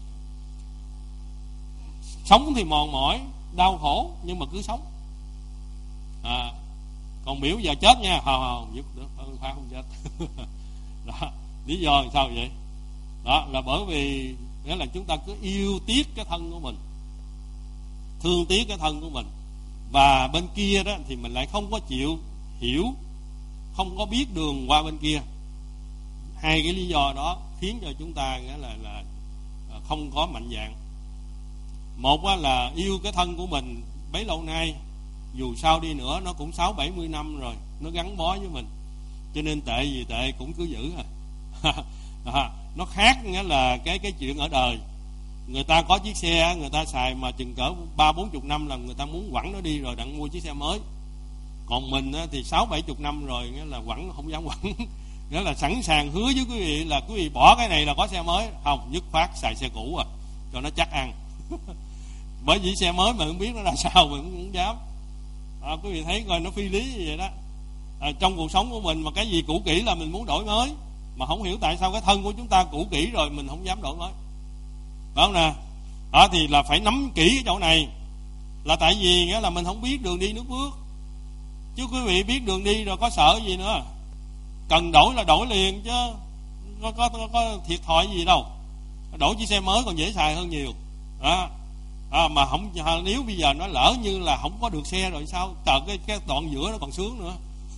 Sống thì mòn mỏi, đau khổ, nhưng mà cứ sống. À, còn biểu giờ chết nha, không không giúp được, phải không chết. Đó, lý do sao vậy? Đó là bởi vì nghĩa là chúng ta cứ yêu tiếc cái thân của mình, thương tiếc cái thân của mình, và bên kia đó thì mình lại không có chịu hiểu, không có biết đường qua bên kia. Hai cái lý do đó khiến cho chúng ta nghĩa là là không có mạnh dạn. Một là yêu cái thân của mình bấy lâu nay, dù sao đi nữa nó cũng sáu bảy mươi năm rồi, nó gắn bó với mình, cho nên tệ gì tệ cũng cứ giữ à. À, nó khác nghĩa là cái cái chuyện ở đời. Người ta có chiếc xe người ta xài mà chừng cỡ ba bốn chục năm là người ta muốn quẳng nó đi rồi đặng mua chiếc xe mới. Còn mình thì sáu bảy chục năm rồi nghĩa là quẳng không dám quẳng. Nghĩa là sẵn sàng hứa với quý vị là quý vị bỏ cái này là có xe mới, không, dứt khoát xài xe cũ à cho nó chắc ăn. Bởi vì xe mới mà không biết nó là sao mình cũng không dám. À, quý vị thấy coi nó phi lý như vậy đó. À, trong cuộc sống của mình mà cái gì cũ kỹ là mình muốn đổi mới, mà không hiểu tại sao cái thân của chúng ta cũ kỹ rồi mình không dám đổi mới. Phải không nè? Đó thì là phải nắm kỹ cái chỗ này. Là tại vì nghĩa là mình không biết đường đi nước bước. Chứ quý vị biết đường đi rồi có sợ gì nữa. Cần đổi là đổi liền chứ có, có, có, có thiệt thòi gì đâu. Đổi chiếc xe mới còn dễ xài hơn nhiều. Đó. À, mà không, nếu bây giờ nó lỡ như là không có được xe rồi sao? Trời, cái, cái đoạn giữa nó còn sướng nữa.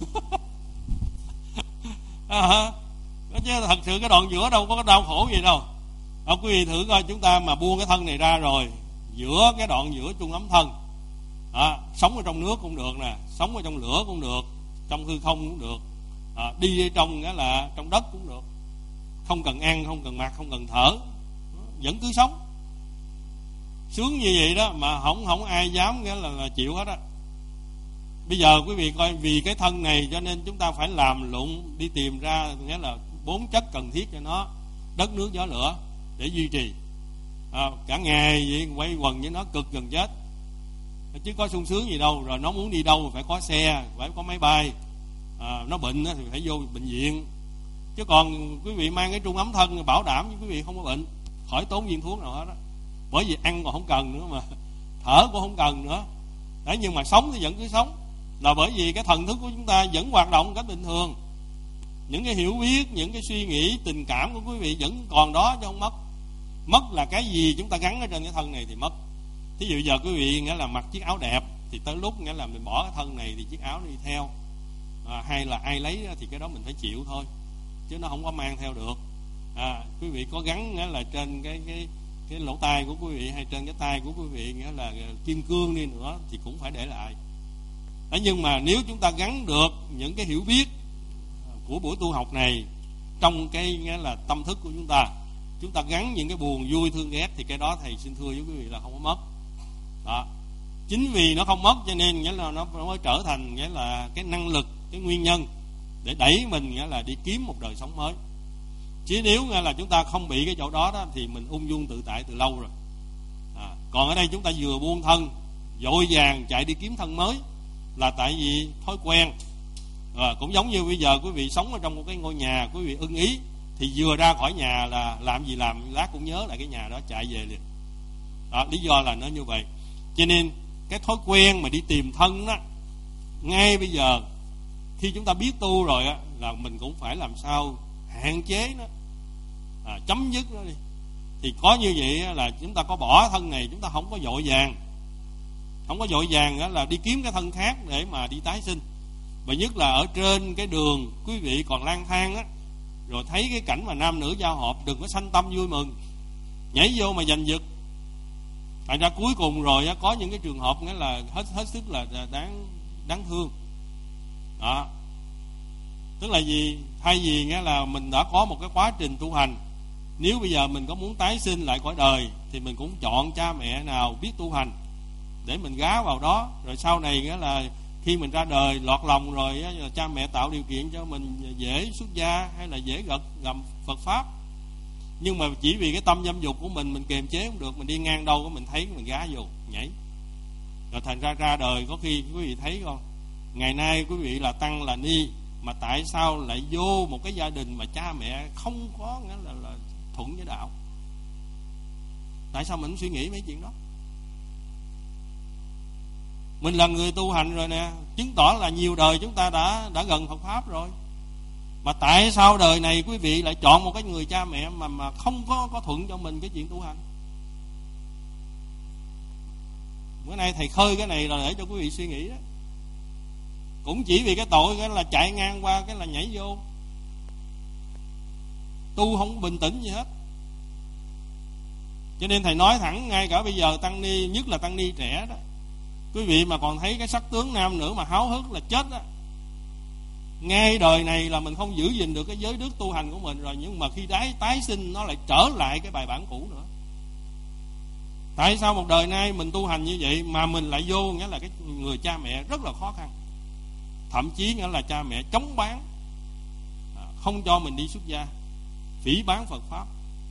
À, chứ thật sự cái đoạn giữa đâu có cái đau khổ gì đâu. À, quý vị thử coi, chúng ta mà buông cái thân này ra rồi, giữa cái đoạn giữa chung ấm thân, à, sống ở trong nước cũng được nè, sống ở trong lửa cũng được, trong hư không cũng được, à, đi ở trong nghĩa là trong đất cũng được, không cần ăn, không cần mặc, không cần thở, vẫn cứ sống sướng như vậy đó, mà không không ai dám nghĩa là, là chịu hết á. Bây giờ quý vị coi, vì cái thân này cho nên chúng ta phải làm lụng đi tìm ra nghĩa là bốn chất cần thiết cho nó: đất, nước, gió, lửa, để duy trì. À, cả ngày vậy quay quần với nó cực gần chết, chứ có sung sướng gì đâu. Rồi nó muốn đi đâu phải có xe, phải có máy bay, à, nó bệnh thì phải vô bệnh viện. Chứ còn quý vị mang cái trung ấm thân bảo đảm với quý vị không có bệnh, khỏi tốn viên thuốc nào hết đó. Bởi vì ăn còn không cần nữa, mà thở cũng không cần nữa. Đấy, nhưng mà sống thì vẫn cứ sống, là bởi vì cái thần thức của chúng ta vẫn hoạt động một cách bình thường. Những cái hiểu biết, những cái suy nghĩ, tình cảm của quý vị vẫn còn đó chứ không mất. Mất là cái gì chúng ta gắn ở trên cái thân này thì mất. Thí dụ giờ quý vị nghĩa là mặc chiếc áo đẹp, thì tới lúc nghĩa là mình bỏ cái thân này thì chiếc áo nó đi theo, à, hay là ai lấy thì cái đó mình phải chịu thôi, chứ nó không có mang theo được. À, quý vị có gắn nghĩa là trên cái cái cái lỗ tai của quý vị hay trên cái tay của quý vị nghĩa là kim cương đi nữa thì cũng phải để lại. Đấy, nhưng mà nếu chúng ta gắn được những cái hiểu biết của buổi tu học này trong cái nghĩa là tâm thức của chúng ta, chúng ta gắn những cái buồn vui thương ghét, thì cái đó thầy xin thưa với quý vị là không có mất. Đó, chính vì nó không mất cho nên nghĩa là nó mới trở thành nghĩa là cái năng lực, cái nguyên nhân để đẩy mình nghĩa là đi kiếm một đời sống mới. Chứ nếu nghĩa là chúng ta không bị cái chỗ đó, đó thì mình ung dung tự tại từ lâu rồi. À, còn ở đây chúng ta vừa buông thân, vội vàng chạy đi kiếm thân mới, là tại vì thói quen. À, cũng giống như bây giờ quý vị sống ở trong một cái ngôi nhà quý vị ưng ý, thì vừa ra khỏi nhà là làm gì làm, lát cũng nhớ lại cái nhà đó chạy về liền. Đó, lý do là nó như vậy. Cho nên cái thói quen mà đi tìm thân đó, ngay bây giờ khi chúng ta biết tu rồi á, là mình cũng phải làm sao hạn chế nó, à, chấm dứt nó đi. Thì có như vậy là chúng ta có bỏ thân này, chúng ta không có vội vàng, không có vội vàng là đi kiếm cái thân khác để mà đi tái sinh. Và nhất là ở trên cái đường quý vị còn lang thang á, rồi thấy cái cảnh mà nam nữ giao hợp, đừng có sanh tâm vui mừng, nhảy vô mà giành giật. Thành ra cuối cùng rồi á, có những cái trường hợp nghĩa là hết hết sức là đáng đáng thương. Đó, tức là gì? Thay vì nghĩa là mình đã có một cái quá trình tu hành, nếu bây giờ mình có muốn tái sinh lại cõi đời thì mình cũng chọn cha mẹ nào biết tu hành để mình gá vào đó. Rồi sau này nghĩa là khi mình ra đời lọt lòng rồi á, cha mẹ tạo điều kiện cho mình dễ xuất gia hay là dễ gật gầm Phật pháp. Nhưng mà chỉ vì cái tâm dâm dục của mình mình kiềm chế không được, mình đi ngang đâu mình thấy mình gá vô nhảy, rồi thành ra ra đời có khi quý vị thấy không, ngày nay quý vị là tăng là ni, mà tại sao lại vô một cái gia đình mà cha mẹ không có nghĩa là, là thuận với đạo? Tại sao mình không suy nghĩ mấy chuyện đó? Mình là người tu hành rồi nè, chứng tỏ là nhiều đời chúng ta đã đã gần Phật pháp rồi, mà tại sao đời này quý vị lại chọn một cái người cha mẹ mà mà không có có thuận cho mình cái chuyện tu hành? Bữa nay thầy khơi cái này là để cho quý vị suy nghĩ đó. Cũng chỉ vì cái tội cái là chạy ngang qua cái là nhảy vô, tu không bình tĩnh gì hết. Cho nên thầy nói thẳng, ngay cả bây giờ tăng ni, nhất là tăng ni trẻ đó, quý vị mà còn thấy cái sắc tướng nam nữ mà háo hức là chết á. Ngay đời này là mình không giữ gìn được cái giới đức tu hành của mình rồi, nhưng mà khi tái tái sinh nó lại trở lại cái bài bản cũ nữa. Tại sao một đời nay mình tu hành như vậy mà mình lại vô nghĩa là cái người cha mẹ rất là khó khăn, thậm chí nghĩa là cha mẹ chống bán, không cho mình đi xuất gia, phỉ bán Phật pháp.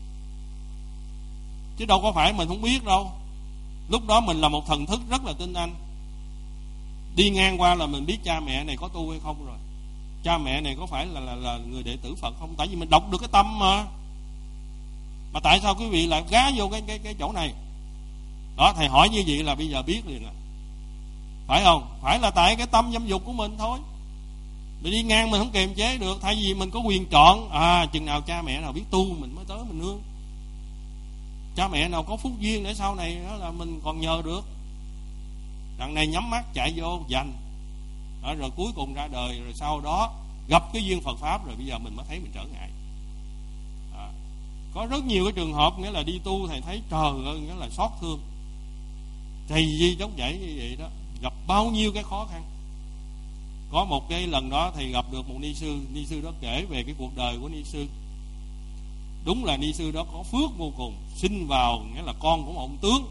Chứ đâu có phải mình không biết đâu. Lúc đó mình là một thần thức rất là tinh anh, đi ngang qua là mình biết cha mẹ này có tu hay không rồi, cha mẹ này có phải là, là, là người đệ tử Phật không. Tại vì mình đọc được cái tâm mà. Mà tại sao quý vị lại gá vô cái, cái, cái chỗ này? Đó, thầy hỏi như vậy là bây giờ biết liền à. Phải không? Phải là tại cái tâm dâm dục của mình thôi. Mình đi ngang mình không kiềm chế được. Thay vì mình có quyền chọn, à chừng nào cha mẹ nào biết tu mình mới tới mình nương. cha mẹ nào có phúc duyên để sau này đó là mình còn nhờ được. Đằng này nhắm mắt chạy vô dành đó, rồi cuối cùng ra đời, rồi sau đó gặp cái duyên Phật Pháp, rồi bây giờ mình mới thấy mình trở ngại. À, có rất nhiều cái trường hợp nghĩa là đi tu thầy thấy trời ơi, nghĩa là xót thương. Thầy gì giống vậy như vậy đó, gặp bao nhiêu cái khó khăn. Có một cái lần đó thầy gặp được một ni sư, ni sư đó kể về cái cuộc đời của ni sư. Đúng là ni sư đó có phước vô cùng, sinh vào nghĩa là con của một ông tướng.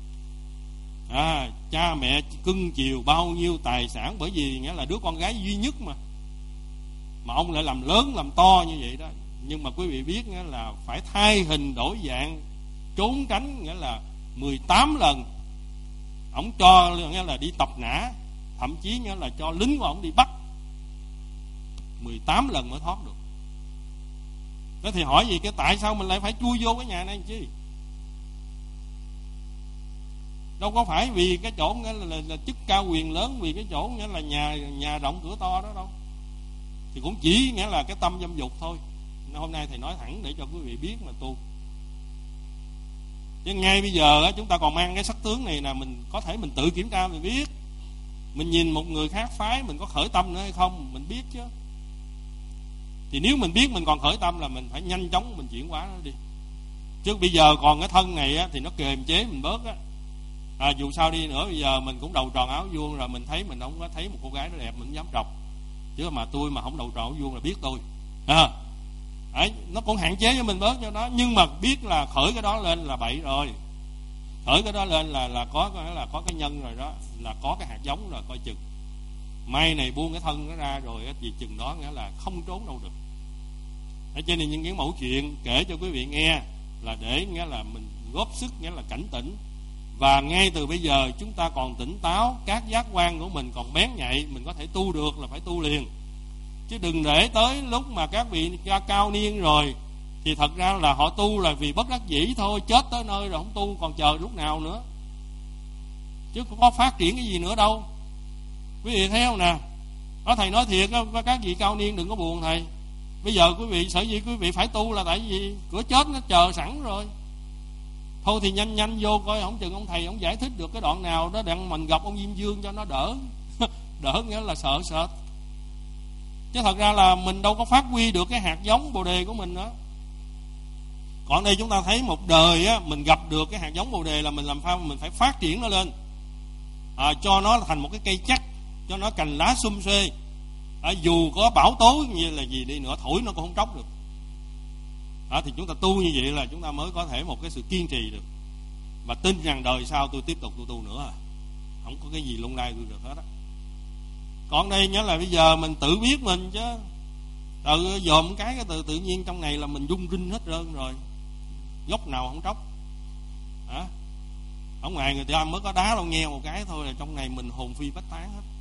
À, cha mẹ cưng chiều bao nhiêu tài sản, bởi vì nghĩa là đứa con gái duy nhất mà mà ông lại làm lớn làm to như vậy đó. Nhưng mà quý vị biết nghĩa là phải thay hình đổi dạng, trốn tránh nghĩa là mười tám lần. Ông cho nghĩa là đi tập nã, thậm chí nghĩa là cho lính của ông đi bắt, mười tám lần mới thoát được. Thế thì hỏi gì cái tại sao mình lại phải chui vô cái nhà này chứ? Đâu có phải vì cái chỗ nghĩa là, là, là chức cao quyền lớn, vì cái chỗ nghĩa là nhà nhà rộng cửa to đó đâu. Thì cũng chỉ nghĩa là cái tâm dâm dục thôi. Hôm nay thầy nói thẳng để cho quý vị biết mà tu. Chứ ngay bây giờ chúng ta còn mang cái sắc tướng này là mình có thể mình tự kiểm tra mình biết. Mình nhìn một người khác phái mình có khởi tâm nữa hay không, mình biết chứ. Thì nếu mình biết mình còn khởi tâm là mình phải nhanh chóng mình chuyển hóa nó đi. Chứ bây giờ còn cái thân này á, thì nó kiềm chế mình bớt á. À, dù sao đi nữa bây giờ mình cũng đầu tròn áo vuông rồi, mình thấy mình không có thấy một cô gái nó đẹp mình không dám trọc. Chứ mà tôi mà không đầu tròn áo vuông là biết tôi. À, đấy, nó cũng hạn chế cho mình bớt cho đó. Nhưng mà biết là khởi cái đó lên là bậy rồi. Khởi cái đó lên là là có là có cái nhân rồi đó, là có cái hạt giống rồi, coi chừng. Mai này buông cái thân nó ra rồi gì chừng đó nghĩa là không trốn đâu được. Ở trên này những cái mẫu chuyện kể cho quý vị nghe là để nghĩa là mình góp sức nghĩa là cảnh tỉnh. Và ngay từ bây giờ chúng ta còn tỉnh táo, các giác quan của mình còn bén nhạy, mình có thể tu được là phải tu liền. Chứ đừng để tới lúc mà các vị cao niên rồi thì thật ra là họ tu là vì bất đắc dĩ thôi, chết tới nơi rồi không tu còn chờ lúc nào nữa. Chứ không có phát triển cái gì nữa đâu. Quý vị thấy không nè? Đó, thầy nói thiệt đó, các vị cao niên đừng có buồn thầy. Bây giờ quý vị sở dĩ quý vị phải tu là tại vì cửa chết nó chờ sẵn rồi. Thôi thì nhanh nhanh vô coi, không chừng ông thầy ông giải thích được cái đoạn nào đó đặng mình gặp ông Diêm Dương cho nó đỡ. Đỡ nghĩa là sợ sợ. Chứ thật ra là mình đâu có phát huy được cái hạt giống Bồ Đề của mình đó. Còn đây chúng ta thấy một đời á, mình gặp được cái hạt giống Bồ Đề là mình làm sao mình phải phát triển nó lên, à, cho nó thành một cái cây chắc, cho nó cành lá sum xuê, à, dù có bão tố như là gì đi nữa thổi nó cũng không tróc được. À, thì chúng ta tu như vậy là chúng ta mới có thể một cái sự kiên trì được, và tin rằng đời sau tôi tiếp tục tôi tu nữa, à. Không có cái gì lung lay tôi được hết á. Còn đây nhớ là bây giờ mình tự biết mình chứ, tự dòm cái cái từ tự nhiên trong này là mình rung rinh hết trơn rồi, gốc nào không tróc. Hả? Ở ngoài người ta mới có đá đâu nghe một cái thôi là trong này mình hồn phi bách tán hết.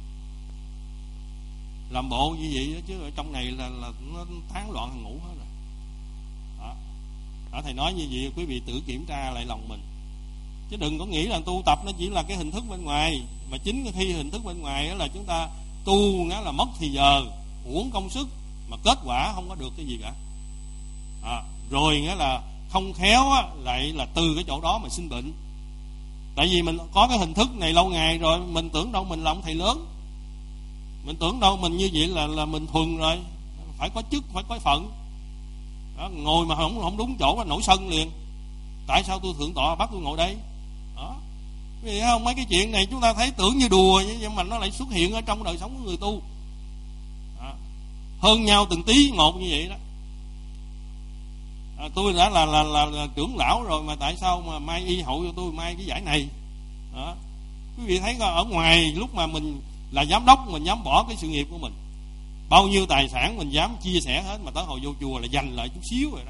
Làm bộ như vậy đó, chứ ở trong này là, là nó tán loạn hàng ngũ hết rồi. Đó. Đó, thầy nói như vậy quý vị tự kiểm tra lại lòng mình, chứ đừng có nghĩ là tu tập nó chỉ là cái hình thức bên ngoài. Mà chính khi hình thức bên ngoài đó là chúng ta tu là mất thì giờ, uổng công sức, mà kết quả không có được cái gì cả. À, rồi nghĩa là không khéo á, lại là từ cái chỗ đó mà sinh bệnh. Tại vì mình có cái hình thức này lâu ngày rồi, mình tưởng đâu mình là ông thầy lớn, mình tưởng đâu mình như vậy là là mình thuần rồi, phải có chức, phải có phận. Đó, ngồi mà không không đúng chỗ là nổi sân liền. Tại sao tôi thượng tọa bắt tôi ngồi đây? Đó, vì không, mấy cái chuyện này chúng ta thấy tưởng như đùa, nhưng mà nó lại xuất hiện ở trong đời sống của người tu. Đó, hơn nhau từng tí một như vậy đó. À, tôi đã là là, là là trưởng lão rồi mà tại sao mà mai y hậu cho tôi mai cái giải này? Đó, quý vị thấy ở ngoài lúc mà mình là giám đốc mình dám bỏ cái sự nghiệp của mình, bao nhiêu tài sản mình dám chia sẻ hết, mà tới hồi vô chùa là dành lại chút xíu rồi đó.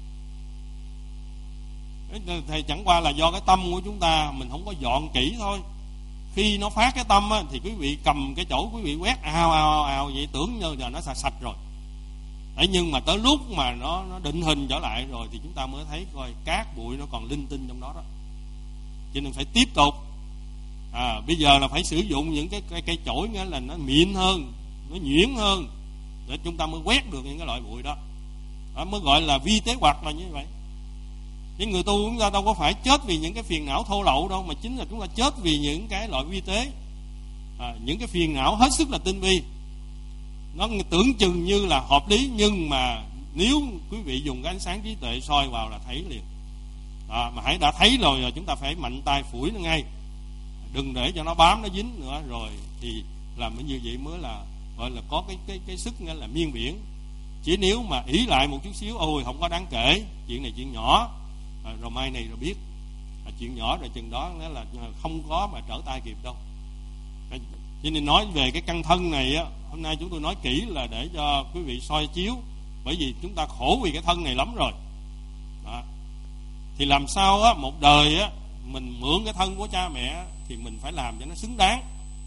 Thì chẳng qua là do cái tâm của chúng ta mình không có dọn kỹ thôi. Khi nó phát cái tâm á, thì quý vị cầm cái chỗ quý vị quét ào ào ào vậy tưởng như là nó sạch sạch rồi. Đấy, nhưng mà tới lúc mà nó, nó định hình trở lại rồi thì chúng ta mới thấy coi cát bụi nó còn linh tinh trong đó đó. Cho nên phải tiếp tục. À, bây giờ là phải sử dụng những cái cây, cây chổi nghĩa là nó mịn hơn, nó nhuyễn hơn, để chúng ta mới quét được những cái loại bụi đó. Đó mới gọi là vi tế hoạt là như vậy. Những người tu chúng ta đâu có phải chết vì những cái phiền não thô lậu đâu, mà chính là chúng ta chết vì những cái loại vi tế, à, những cái phiền não hết sức là tinh vi. Nó tưởng chừng như là hợp lý, nhưng mà nếu quý vị dùng cái ánh sáng trí tuệ soi vào là thấy liền. À, mà hãy đã thấy rồi rồi chúng ta phải mạnh tay phủi nó ngay, đừng để cho nó bám nó dính nữa, rồi thì làm như vậy mới là gọi là có cái cái cái sức nghĩa là miên viễn. Chỉ nếu mà ỷ lại một chút xíu, ôi không có đáng kể, chuyện này chuyện nhỏ, à, rồi mai này rồi biết, à, chuyện nhỏ rồi chừng đó nó là không có mà trở tay kịp đâu. À, cho nên nói về cái căn thân này á, hôm nay chúng tôi nói kỹ là để cho quý vị soi chiếu, bởi vì chúng ta khổ vì cái thân này lắm rồi. Đó. Thì làm sao á, một đời á mình mượn cái thân của cha mẹ thì mình phải làm cho nó xứng đáng.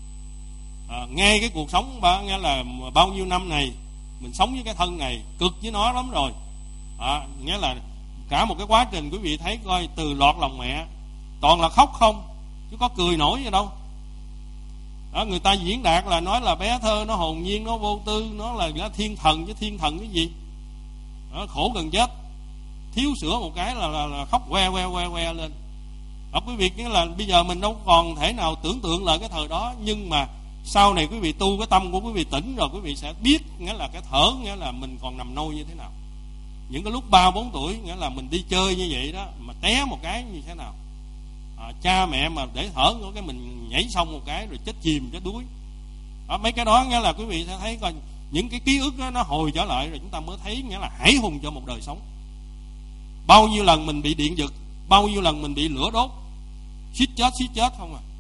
À, ngay cái cuộc sống ba, nghe là bao nhiêu năm này mình sống với cái thân này cực với nó lắm rồi. À, nghĩa là cả một cái quá trình quý vị thấy coi, từ lọt lòng mẹ toàn là khóc không, chứ có cười nổi gì đâu. Đó, người ta diễn đạt là nói là bé thơ nó hồn nhiên, nó vô tư, nó là, là thiên thần, chứ thiên thần cái gì. Đó, khổ gần chết, thiếu sữa một cái là, là, là khóc que que que que lên. Đó, quý vị, nghĩa là bây giờ mình đâu còn thể nào tưởng tượng lại cái thời đó, nhưng mà sau này quý vị tu cái tâm của quý vị tỉnh rồi, quý vị sẽ biết nghĩa là cái thở, nghĩa là mình còn nằm nôi như thế nào. Những cái lúc ba bốn tuổi, nghĩa là mình đi chơi như vậy đó, mà té một cái như thế nào. À, cha mẹ mà để thở nữa, cái mình nhảy xong một cái rồi chết chìm chết đuối. Đó, mấy cái đó nghĩa là quý vị sẽ thấy coi những cái ký ức đó nó hồi trở lại, rồi chúng ta mới thấy nghĩa là hãi hùng cho một đời sống. Bao nhiêu lần mình bị điện giật, bao nhiêu lần mình bị lửa đốt, suýt chết suýt chết không à.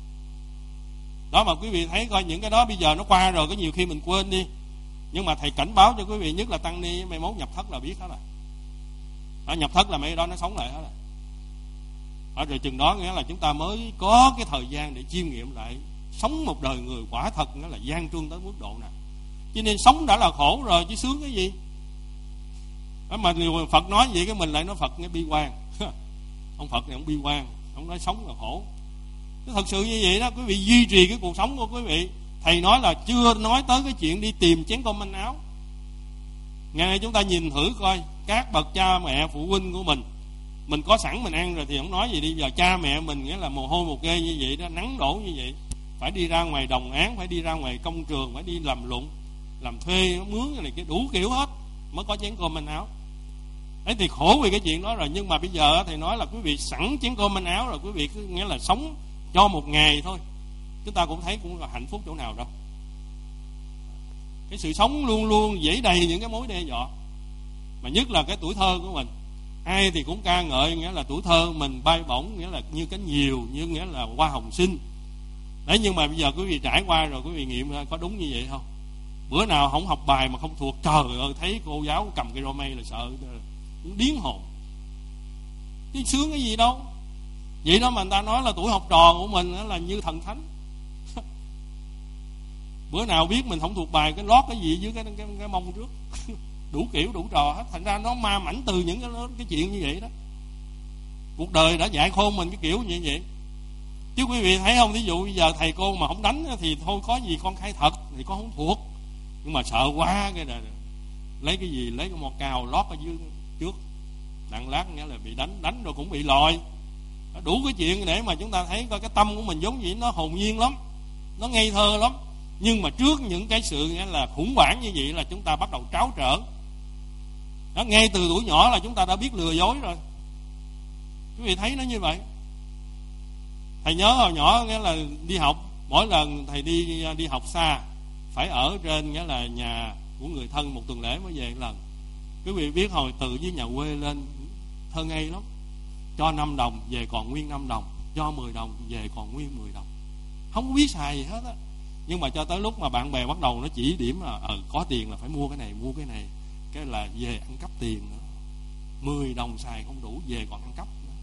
Đó, mà quý vị thấy coi những cái đó bây giờ nó qua rồi, có nhiều khi mình quên đi, nhưng mà thầy cảnh báo cho quý vị, nhất là tăng ni mai mốt nhập thất là biết hết rồi. Đó, nhập thất là mấy đó nó sống lại hết rồi. Đó, rồi chừng đó nghĩa là chúng ta mới có cái thời gian để chiêm nghiệm lại sống một đời người quả thật nghĩa là gian truân tới mức độ nào. Cho nên sống đã là khổ rồi chứ sướng cái gì. Đó, mà Phật nói vậy cái mình lại nói Phật nghe bi quan. Ông Phật này ông bi quan, ông nói sống là khổ. Chứ thật sự như vậy đó, quý vị duy trì cái cuộc sống của quý vị. Thầy nói là chưa nói tới cái chuyện đi tìm chén cơm manh áo. Ngày nay chúng ta nhìn thử coi, các bậc cha mẹ phụ huynh của mình, mình có sẵn mình ăn rồi thì không nói gì đi. Giờ cha mẹ mình nghĩa là mồ hôi một ghê như vậy đó, nắng đổ như vậy, phải đi ra ngoài đồng áng, phải đi ra ngoài công trường, phải đi làm lụng, làm thuê, mướn này cái đủ kiểu hết mới có chén cơm manh áo. Đấy thì khổ vì cái chuyện đó rồi. Nhưng mà bây giờ thầy nói là quý vị sẵn chén cơm manh áo rồi, quý vị cứ nghĩa là sống cho một ngày thôi, chúng ta cũng thấy cũng là hạnh phúc chỗ nào đâu. Cái sự sống luôn luôn dễ đầy những cái mối đe dọa, mà nhất là cái tuổi thơ của mình. Ai thì cũng ca ngợi nghĩa là tuổi thơ mình bay bổng, nghĩa là như cánh diều, như nghĩa là hoa hồng xinh. Đấy, nhưng mà bây giờ quý vị trải qua rồi, quý vị nghiệm ra có đúng như vậy không? Bữa nào không học bài mà không thuộc, trời ơi, thấy cô giáo cầm cái rô mây là sợ điếng hồn. Chứ sướng cái gì đâu. Vậy đó mà người ta nói là tuổi học trò của mình là như thần thánh. Bữa nào biết mình không thuộc bài, cái lót cái gì dưới cái, cái, cái mông trước. Đủ kiểu đủ trò hết. Thành ra nó ma mảnh từ những cái, cái chuyện như vậy đó. Cuộc đời đã dạy khôn mình cái kiểu như vậy. Chứ quý vị thấy không, ví dụ bây giờ thầy cô mà không đánh thì thôi có gì con khai thật thì con không thuộc. Nhưng mà sợ quá cái này, lấy cái gì, lấy cái mò cào lót ở dưới trước, đặng lát nghĩa là bị đánh, đánh rồi cũng bị lòi. Đủ cái chuyện để mà chúng ta thấy coi cái tâm của mình giống vậy, nó hồn nhiên lắm, nó ngây thơ lắm. Nhưng mà trước những cái sự nghĩa là khủng hoảng như vậy là chúng ta bắt đầu tráo trở. Đó, ngay từ tuổi nhỏ là chúng ta đã biết lừa dối rồi. Quý vị thấy nó như vậy. Thầy nhớ hồi nhỏ nghĩa là đi học, mỗi lần thầy đi đi học xa phải ở trên nghĩa là nhà của người thân một tuần lễ mới về một lần. Quý vị biết hồi từ với nhà quê lên thơ ngây lắm. Cho năm đồng về còn nguyên năm đồng, cho mười đồng về còn nguyên mười đồng. Không có biết xài gì hết á. Nhưng mà cho tới lúc mà bạn bè bắt đầu nó chỉ điểm là ờ, có tiền là phải mua cái này, mua cái này, cái là về ăn cắp tiền nữa. Mười đồng xài không đủ, về còn ăn cắp nữa.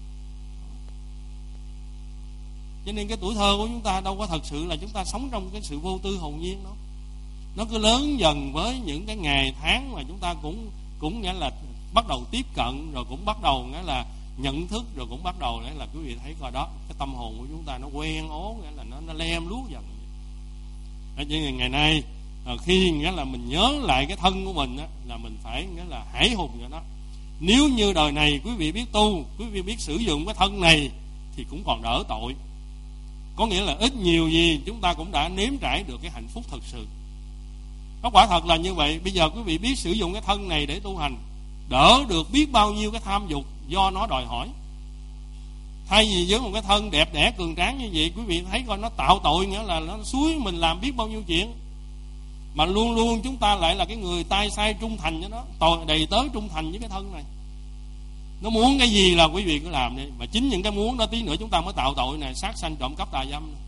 Cho nên cái tuổi thơ của chúng ta đâu có thật sự là chúng ta sống trong cái sự vô tư hồn nhiên đâu. Nó cứ lớn dần với những cái ngày tháng mà chúng ta cũng cũng nghĩa là bắt đầu tiếp cận, rồi cũng bắt đầu nghĩa là nhận thức, rồi cũng bắt đầu đấy là quý vị thấy coi đó, cái tâm hồn của chúng ta nó quen ố, nghĩa là nó nó lem luốc dần. Đó, như ngày nay khi nghĩa là mình nhớ lại cái thân của mình á, là mình phải nghĩa là hãi hùng cho nó. Nếu như đời này quý vị biết tu, quý vị biết sử dụng cái thân này thì cũng còn đỡ tội. Có nghĩa là ít nhiều gì chúng ta cũng đã nếm trải được cái hạnh phúc thật sự. Nó quả thật là như vậy. Bây giờ quý vị biết sử dụng cái thân này để tu hành, đỡ được biết bao nhiêu cái tham dục do nó đòi hỏi. Thay vì với một cái thân đẹp đẽ cường tráng như vậy, quý vị thấy coi nó tạo tội, nghĩa là nó xúi mình làm biết bao nhiêu chuyện. Mà luôn luôn chúng ta lại là cái người tay sai trung thành với nó, tội đầy tớ trung thành với cái thân này. Nó muốn cái gì là quý vị cứ làm đi. Mà chính những cái muốn đó tí nữa chúng ta mới tạo tội này, sát sanh trộm cắp tà dâm này.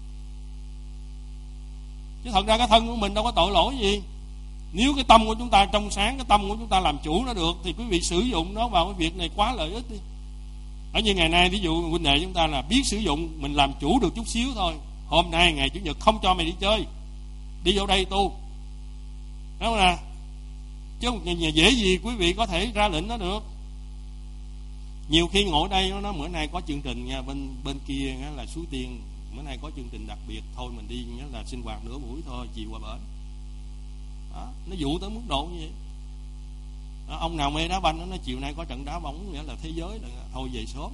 Chứ thật ra cái thân của mình đâu có tội lỗi gì. Nếu cái tâm của chúng ta trong sáng, cái tâm của chúng ta làm chủ nó được, thì quý vị sử dụng nó vào cái việc này quá lợi ích đi. Ở như ngày nay ví dụ huynh đệ chúng ta là biết sử dụng, mình làm chủ được chút xíu thôi. Hôm nay ngày Chủ nhật không cho mày đi chơi, đi vô đây tu, đúng không nè? Chứ một nhà dễ gì quý vị có thể ra lệnh nó được. Nhiều khi ngồi đây nó nói bữa nay có chương trình nha, bên bên kia là Suối Tiên bữa nay có chương trình đặc biệt, thôi mình đi nghĩa là sinh hoạt nửa buổi thôi, chiều qua bển. Đó, nó dụ tới mức độ như vậy. Đó, ông nào mê đá banh nó nói chiều nay có trận đá bóng, nghĩa là thế giới là thôi về sớm.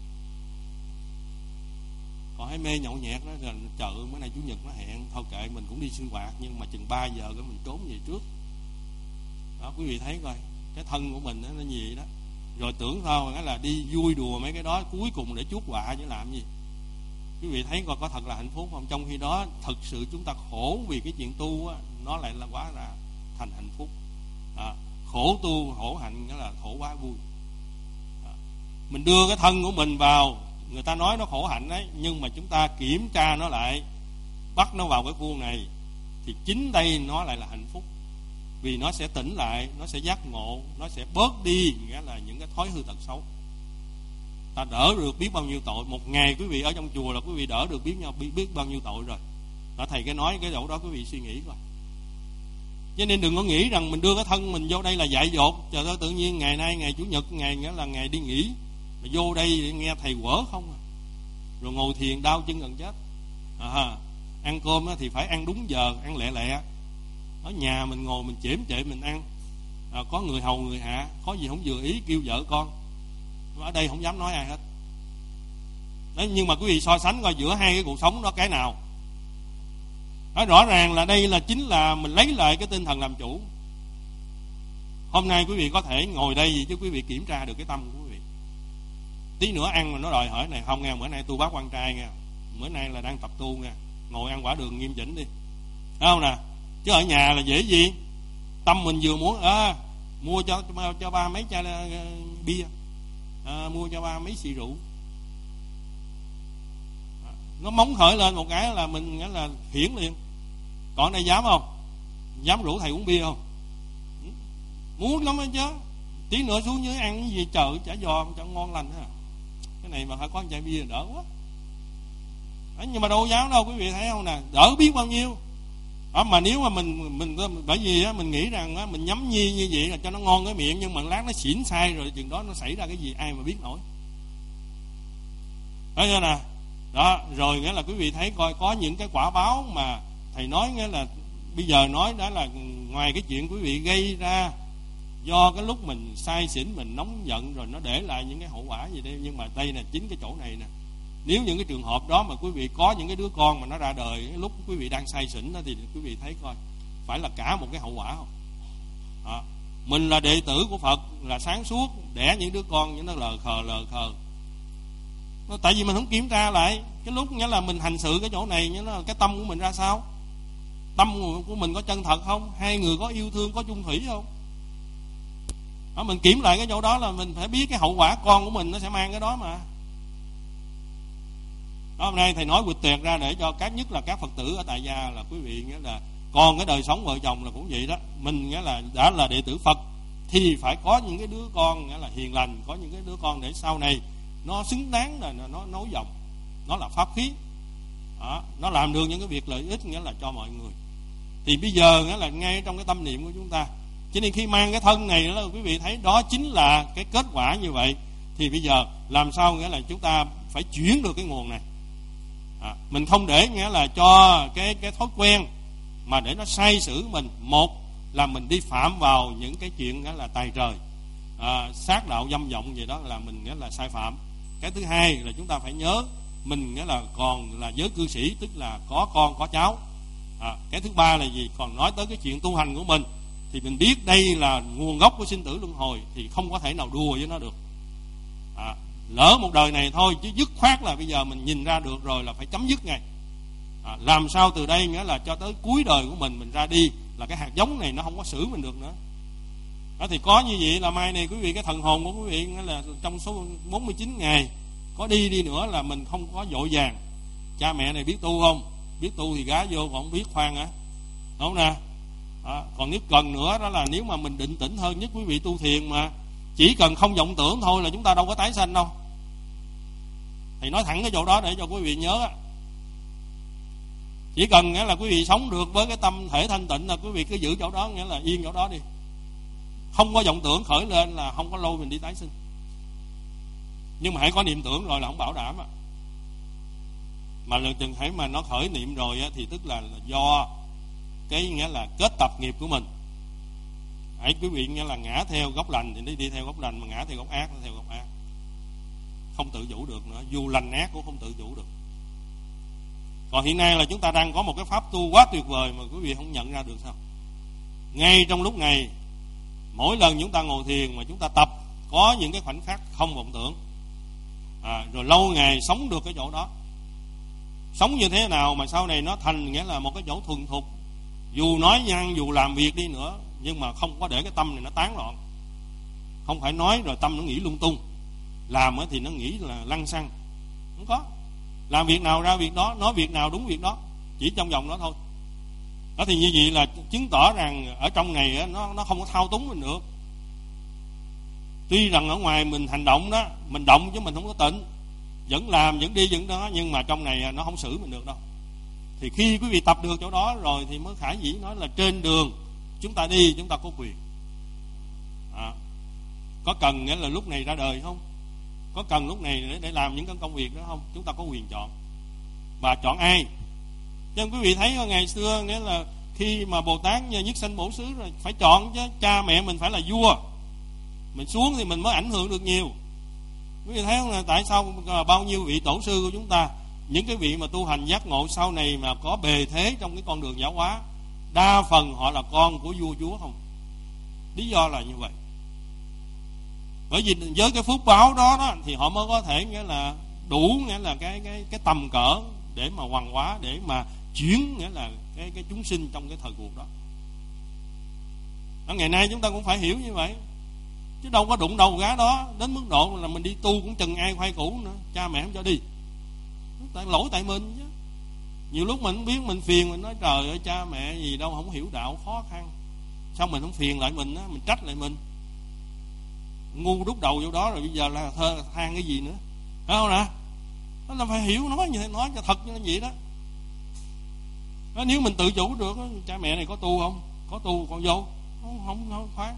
Còn hay mê nhậu nhẹt đó là trời ơi, bữa nay Chủ nhật nó hẹn, thôi kệ mình cũng đi sinh hoạt, nhưng mà chừng ba giờ cái mình trốn về trước. Đó, quý vị thấy coi cái thân của mình đó, nó như vậy đó. Rồi tưởng thôi là đi vui đùa mấy cái đó, cuối cùng để chuốc họa chứ làm gì. Quý vị thấy coi có thật là hạnh phúc không? Trong khi đó thật sự chúng ta khổ vì cái chuyện tu á, nó lại là quá là thành hạnh phúc. À, khổ tu khổ hạnh nghĩa là khổ quá vui. À, mình đưa cái thân của mình vào, người ta nói nó khổ hạnh đấy, nhưng mà chúng ta kiểm tra nó lại, bắt nó vào cái khuôn này, thì chính đây nó lại là hạnh phúc. Vì nó sẽ tỉnh lại, nó sẽ giác ngộ, nó sẽ bớt đi nghĩa là những cái thói hư tật xấu. Ta đỡ được biết bao nhiêu tội. Một ngày quý vị ở trong chùa là quý vị đỡ được biết nhau biết, biết bao nhiêu tội rồi. Đó, thầy cái nói cái chỗ đó quý vị suy nghĩ coi. Cho nên đừng có nghĩ rằng mình đưa cái thân mình vô đây là dại dột. Trời ơi, tự nhiên ngày nay ngày Chủ nhật, ngày nghĩa là ngày đi nghỉ, mà vô đây nghe thầy quở không à. Rồi ngồi thiền đau chân gần chết. À, ăn cơm thì phải ăn đúng giờ, ăn lẹ lẹ. Ở nhà mình ngồi mình chễm chệ mình ăn, à, có người hầu người hạ, có gì không vừa ý kêu vợ con. Ở đây không dám nói ai hết. Đấy, nhưng mà quý vị so sánh coi giữa hai cái cuộc sống đó cái nào. Đó, rõ ràng là đây là chính là mình lấy lại cái tinh thần làm chủ. Hôm nay quý vị có thể ngồi đây gì chứ quý vị kiểm tra được cái tâm của quý vị. Tí nữa ăn mà nó đòi hỏi này không nghe, bữa nay tu bác quan trai nha, bữa nay là đang tập tu nha, ngồi ăn quả đường nghiêm chỉnh đi, thấy không nè? Chứ ở nhà là dễ gì tâm mình vừa muốn à, mua cho cho ba mấy chai uh, bia, à, mua cho ba mấy xì rượu, à, nó móng khởi lên một cái là mình nghĩa là hiển liền. Còn đây dám không? Dám rủ thầy uống bia không? Muốn lắm đó chứ. Tí nữa xuống dưới ăn cái gì trời chả giò chả ngon lành ha. Cái này mà phải có một chai bia đỡ quá. Đấy, nhưng mà đâu dám đâu, quý vị thấy không nè, đỡ biết bao nhiêu. Đó, mà nếu mà mình mình bởi vì á, mình nghĩ rằng á, mình nhắm nhi như vậy là cho nó ngon cái miệng, nhưng mà lát nó xỉn sai rồi chừng đó nó xảy ra cái gì ai mà biết nổi. Đó chưa nè. Đó, rồi nghĩa là quý vị thấy coi có những cái quả báo mà thầy nói nghĩa là bây giờ nói đó là ngoài cái chuyện quý vị gây ra do cái lúc mình say xỉn, mình nóng giận rồi nó để lại những cái hậu quả gì đây, nhưng mà đây là chính cái chỗ này nè. Nếu những cái trường hợp đó mà quý vị có những cái đứa con mà nó ra đời lúc quý vị đang say xỉn đó, thì quý vị thấy coi phải là cả một cái hậu quả không? Đó. Mình là đệ tử của Phật, là sáng suốt, đẻ những đứa con những nó lờ khờ lờ khờ. Tại vì mình không kiểm tra lại cái lúc nghĩa là mình hành sự cái chỗ này, nghĩa là cái tâm của mình ra sao, tâm của mình có chân thật không, hai người có yêu thương, có chung thủy không. Đó, mình kiểm lại cái chỗ đó là mình phải biết cái hậu quả con của mình nó sẽ mang cái đó mà. Đó, hôm nay thầy nói quỵt tiệt ra để cho các nhất là các Phật tử ở tại gia là quý vị nghĩa là còn cái đời sống vợ chồng là cũng vậy đó. Mình nghĩa là đã là đệ tử Phật thì phải có những cái đứa con nghĩa là hiền lành, có những cái đứa con để sau này nó xứng đáng là nó nối dòng, nó là pháp khí. Đó, nó làm được những cái việc lợi ích nghĩa là cho mọi người. Thì bây giờ nghĩa là ngay trong cái tâm niệm của chúng ta, cho nên khi mang cái thân này đó, quý vị thấy đó chính là cái kết quả như vậy. Thì bây giờ làm sao nghĩa là chúng ta phải chuyển được cái nguồn này. À, mình không để nghĩa là cho cái cái thói quen mà để nó sai sử mình. Một là mình đi phạm vào những cái chuyện nghĩa là tài trời, à, sát đạo dâm vọng gì đó là mình nghĩa là sai phạm. Cái thứ hai là chúng ta phải nhớ mình nghĩa là còn là giới cư sĩ, tức là có con có cháu. À, cái thứ ba là gì? Còn nói tới cái chuyện tu hành của mình thì mình biết đây là nguồn gốc của sinh tử luân hồi, thì không có thể nào đùa với nó được. À, lỡ một đời này thôi, chứ dứt khoát là bây giờ mình nhìn ra được rồi là phải chấm dứt ngay. À, làm sao từ đây nghĩa là cho tới cuối đời của mình mình ra đi là cái hạt giống này nó không có xử mình được nữa. Đó, thì có như vậy là mai này quý vị, cái thần hồn của quý vị nghĩa là trong số bốn mươi chín ngày có đi đi nữa là mình không có vội vàng. Cha mẹ này biết tu không? Biết tu thì gá vô, còn không biết khoan hả? Đúng không nè? À, còn nếu cần nữa đó là nếu mà mình định tĩnh hơn, nhất quý vị tu thiền mà chỉ cần không vọng tưởng thôi là chúng ta đâu có tái sanh đâu. Thì nói thẳng cái chỗ đó để cho quý vị nhớ. Chỉ cần nghĩa là quý vị sống được với cái tâm thể thanh tịnh là quý vị cứ giữ chỗ đó, nghĩa là yên chỗ đó đi. Không có vọng tưởng khởi lên là không có lôi mình đi tái sinh. Nhưng mà hãy có niệm tưởng rồi là không bảo đảm á. Mà lần chừng hãy mà nó khởi niệm rồi á, thì tức là, là do cái nghĩa là kết tập nghiệp của mình. Hãy quý vị nghĩa là ngã theo góc lành thì đi đi theo góc lành, mà ngã theo góc ác thì theo góc ác. Không tự chủ được nữa, dù lành ác cũng không tự chủ được. Còn hiện nay là chúng ta đang có một cái pháp tu quá tuyệt vời mà quý vị không nhận ra được sao? Ngay trong lúc này, mỗi lần chúng ta ngồi thiền mà chúng ta tập có những cái khoảnh khắc không vọng tưởng, à, rồi lâu ngày sống được cái chỗ đó. Sống như thế nào mà sau này nó thành nghĩa là một cái chỗ thuần thục, dù nói nhăng, dù làm việc đi nữa, nhưng mà không có để cái tâm này nó tán loạn. Không phải nói rồi tâm nó nghĩ lung tung, làm thì nó nghĩ là lăng xăng. Không có. Làm việc nào ra việc đó, nói việc nào đúng việc đó, chỉ trong vòng đó thôi. Đó thì như vậy là chứng tỏ rằng ở trong này nó, nó không có thao túng mình được. Tuy rằng ở ngoài mình hành động đó, mình động chứ mình không có tịnh, vẫn làm, vẫn đi, vẫn đó, nhưng mà trong này nó không xử mình được đâu. Thì khi quý vị tập được chỗ đó rồi thì mới khả dĩ nói là trên đường chúng ta đi chúng ta có quyền. À, có cần nghĩa là lúc này ra đời không? Có cần lúc này để, để làm những cái công việc đó không? Chúng ta có quyền chọn. Và chọn ai? Cho nên quý vị thấy ngày xưa nghĩa là khi mà Bồ Tát nhất sanh bổ xứ rồi phải chọn chứ. Cha mẹ mình phải là vua, mình xuống thì mình mới ảnh hưởng được nhiều. Quý vị thấy không là tại sao bao nhiêu vị tổ sư của chúng ta, những cái vị mà tu hành giác ngộ sau này mà có bề thế trong cái con đường giáo hóa, đa phần họ là con của vua chúa không? Lý do là như vậy. Bởi vì với cái phước báo đó, đó thì họ mới có thể nghĩa là đủ nghĩa là cái cái cái tầm cỡ để mà hoàn hóa, để mà chuyển nghĩa là cái cái chúng sinh trong cái thời cuộc đó. Ở ngày nay chúng ta cũng phải hiểu như vậy, chứ đâu có đụng đầu gá đó đến mức độ là mình đi tu cũng chừng ai khoai củ nữa, cha mẹ không cho đi. Tại lỗi tại mình chứ. Nhiều lúc mình không biết mình phiền, mình nói trời ơi cha mẹ gì đâu không hiểu đạo khó khăn, sao mình không phiền lại mình á, mình trách lại mình. Ngu đúc đầu vô đó rồi bây giờ là thơ than cái gì nữa, phải không nè? Đó là phải hiểu, nói như thế, nói cho thật như vậy đó. Đó, nếu mình tự chủ được, cha mẹ này có tu không? Có tu còn vô, không không không khoan.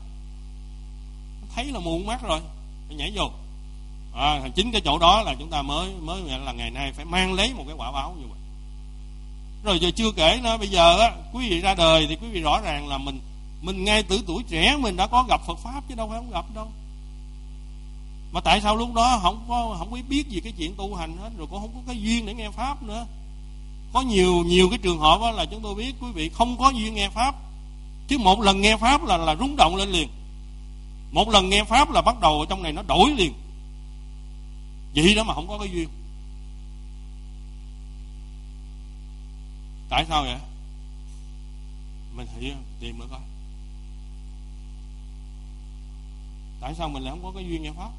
Thấy là muộn mắt rồi, phải nhảy vô. À, chính cái chỗ đó là chúng ta mới mới là ngày nay phải mang lấy một cái quả báo như vậy. Rồi giờ chưa kể nữa, bây giờ á, quý vị ra đời thì quý vị rõ ràng là mình mình ngay từ tuổi trẻ mình đã có gặp Phật pháp chứ đâu phải không gặp đâu. Mà tại sao lúc đó không có không biết gì cái chuyện tu hành hết, rồi cũng không có cái duyên để nghe pháp nữa. Có nhiều nhiều cái trường hợp đó là chúng tôi biết quý vị không có duyên nghe pháp, chứ một lần nghe pháp là là rung động lên liền. Một lần nghe pháp là bắt đầu ở trong này nó đổi liền. Vậy đó mà không có cái duyên. Tại sao vậy? Mình thử tìm nữa coi. Tại sao mình lại không có cái duyên nghe pháp?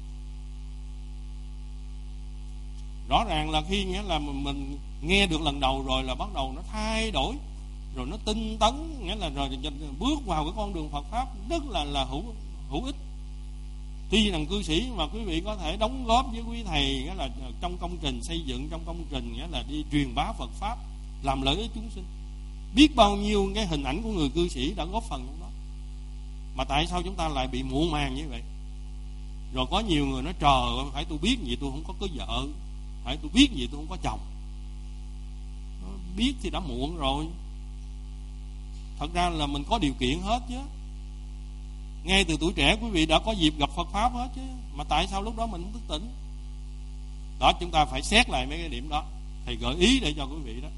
Rõ ràng là khi nghĩa là mình nghe được lần đầu rồi là bắt đầu nó thay đổi, rồi nó tinh tấn, nghĩa là rồi bước vào cái con đường Phật pháp rất là là hữu hữu ích. Tuy rằng cư sĩ mà quý vị có thể đóng góp với quý thầy, nghĩa là trong công trình xây dựng, trong công trình nghĩa là đi truyền bá Phật pháp, làm lợi ích chúng sinh. Biết bao nhiêu cái hình ảnh của người cư sĩ đã góp phần trong đó. Mà tại sao chúng ta lại bị muộn màng như vậy? Rồi có nhiều người nói trời ơi, phải tôi biết gì tôi không có có vợ, phải tôi biết gì tôi không có chồng. Biết thì đã muộn rồi. Thật ra là mình có điều kiện hết chứ. ngay từ tuổi trẻ quý vị đã có dịp gặp Phật Pháp hết chứ, mà tại sao lúc đó mình không thức tỉnh? Đó, chúng ta phải xét lại mấy cái điểm đó. Thầy gợi ý để cho quý vị đó.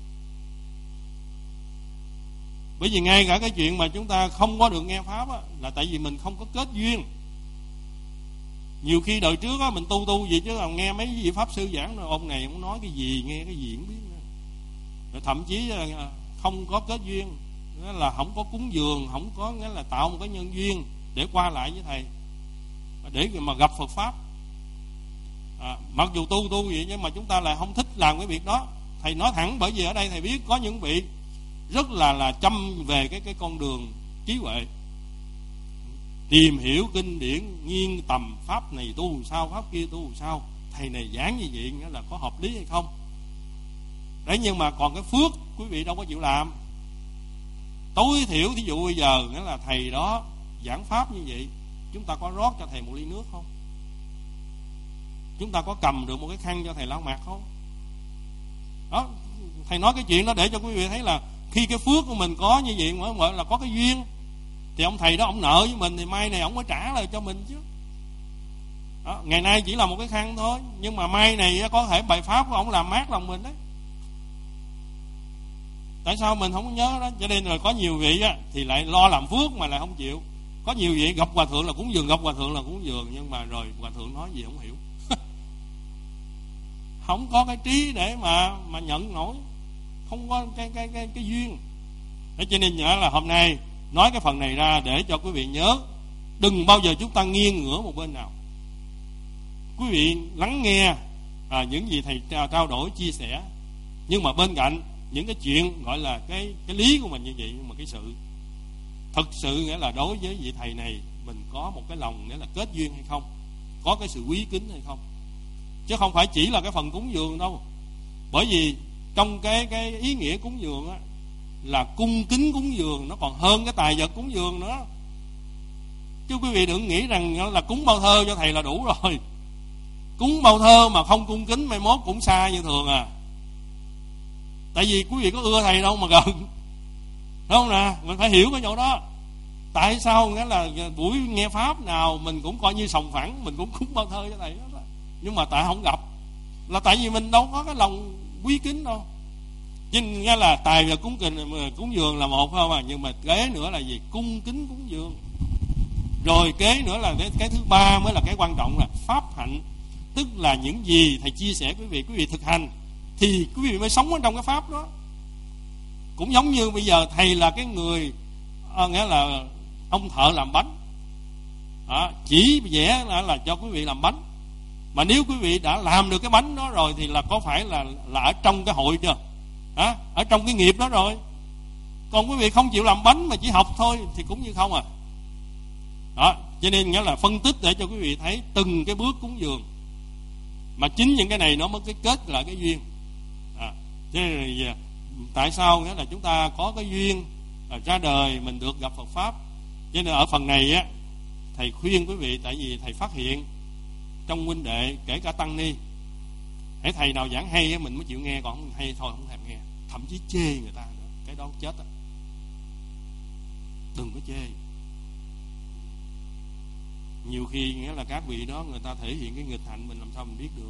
Bởi vì ngay cả cái chuyện mà chúng ta không có được nghe Pháp á, là tại vì mình không có kết duyên. Nhiều khi đời trước á, mình tu tu gì chứ là nghe mấy vị Pháp sư giảng rồi ông này ông nói cái gì, nghe cái gì không biết nữa. Rồi thậm chí là không có kết duyên, nghĩa là không có cúng dường, không có, nghĩa là tạo một cái nhân duyên để qua lại với thầy, để mà gặp Phật Pháp. À, mặc dù tu tu vậy nhưng mà chúng ta lại không thích làm cái việc đó. Thầy nói thẳng, bởi vì ở đây thầy biết có những vị rất là là chăm về cái cái con đường trí huệ, tìm hiểu kinh điển, nghiên tầm pháp này tu sao, pháp kia tu sao, thầy này giảng như vậy nghĩa là có hợp lý hay không. Đấy, nhưng mà còn cái phước quý vị đâu có chịu làm. Tối thiểu thí dụ bây giờ nghĩa là thầy đó giảng pháp như vậy, chúng ta có rót cho thầy một ly nước không? Chúng ta có cầm được một cái khăn cho thầy lau mặt không? Đó, thầy nói cái chuyện đó để cho quý vị thấy là khi cái phước của mình có như vậy mới gọi là có cái duyên, thì ông thầy đó ông nợ với mình thì mai này ông mới trả lại cho mình chứ. Đó, ngày nay chỉ là một cái khăn thôi, nhưng mà mai này có thể bài pháp của ông làm mát lòng mình đấy. Tại sao mình không nhớ đó? Cho nên là có nhiều vị á, thì lại lo làm phước mà lại không chịu. Có nhiều vị gặp hòa thượng là cúng dường, gặp hòa thượng là cúng dường, nhưng mà rồi hòa thượng nói gì không hiểu. Không có cái trí để mà mà nhận nổi, không có cái cái cái cái duyên. Thế cho nên nhớ là hôm nay nói cái phần này ra để cho quý vị nhớ, đừng bao giờ chúng ta nghiêng ngửa một bên nào. Quý vị lắng nghe à, những gì thầy trao, trao đổi chia sẻ, nhưng mà bên cạnh những cái chuyện gọi là cái cái lý của mình như vậy, nhưng mà cái sự thật sự nghĩa là đối với vị thầy này mình có một cái lòng nghĩa là kết duyên hay không, có cái sự quý kính hay không, chứ không phải chỉ là cái phần cúng dường đâu. Bởi vì trong cái cái ý nghĩa cúng dường á, là cung kính cúng dường nó còn hơn cái tài vật cúng dường nữa. Chứ quý vị đừng nghĩ rằng là cúng bao thơ cho thầy là đủ rồi. Cúng bao thơ mà không cung kính mai mốt cũng xa như thường à. Tại vì quý vị có ưa thầy đâu mà gần, đúng không nè? Mình phải hiểu cái chỗ đó. Tại sao nghĩa là buổi nghe pháp nào mình cũng coi như sòng phẳng, mình cũng cúng bao thơ cho thầy đó. Nhưng mà tại không gặp là tại vì mình đâu có cái lòng quý kính đâu. Chứ nghe là tài và cúng kính cúng dường là một không à, nhưng mà kế nữa là gì? Cung kính cúng dường. Rồi kế nữa là cái, cái thứ ba mới là cái quan trọng, là pháp hạnh, tức là những gì thầy chia sẻ quý vị, quý vị thực hành thì quý vị mới sống ở trong cái pháp đó. Cũng giống như bây giờ thầy là cái người à, nghĩa là ông thợ làm bánh à, chỉ vẽ là, là cho quý vị làm bánh. Mà nếu quý vị đã làm được cái bánh đó rồi thì là có phải là là ở trong cái hội chưa? À, ở trong cái nghiệp đó rồi. Còn quý vị không chịu làm bánh mà chỉ học thôi thì cũng như không à. Đó, cho nên nghĩa là phân tích để cho quý vị thấy từng cái bước cúng dường. Mà chính những cái này nó mới cái kết lại cái duyên. À, thế nên tại sao nghĩa là chúng ta có cái duyên ra đời mình được gặp Phật Pháp. Cho nên ở phần này á, thầy khuyên quý vị, tại vì thầy phát hiện trong huynh đệ kể cả tăng ni, hãy thầy nào giảng hay á, mình mới chịu nghe, còn không hay thôi không thèm nghe, thậm chí chê người ta nữa. Cái đó chết á, đừng có chê. Nhiều khi nghĩa là các vị đó người ta thể hiện cái nghịch hạnh, mình làm sao mình biết được.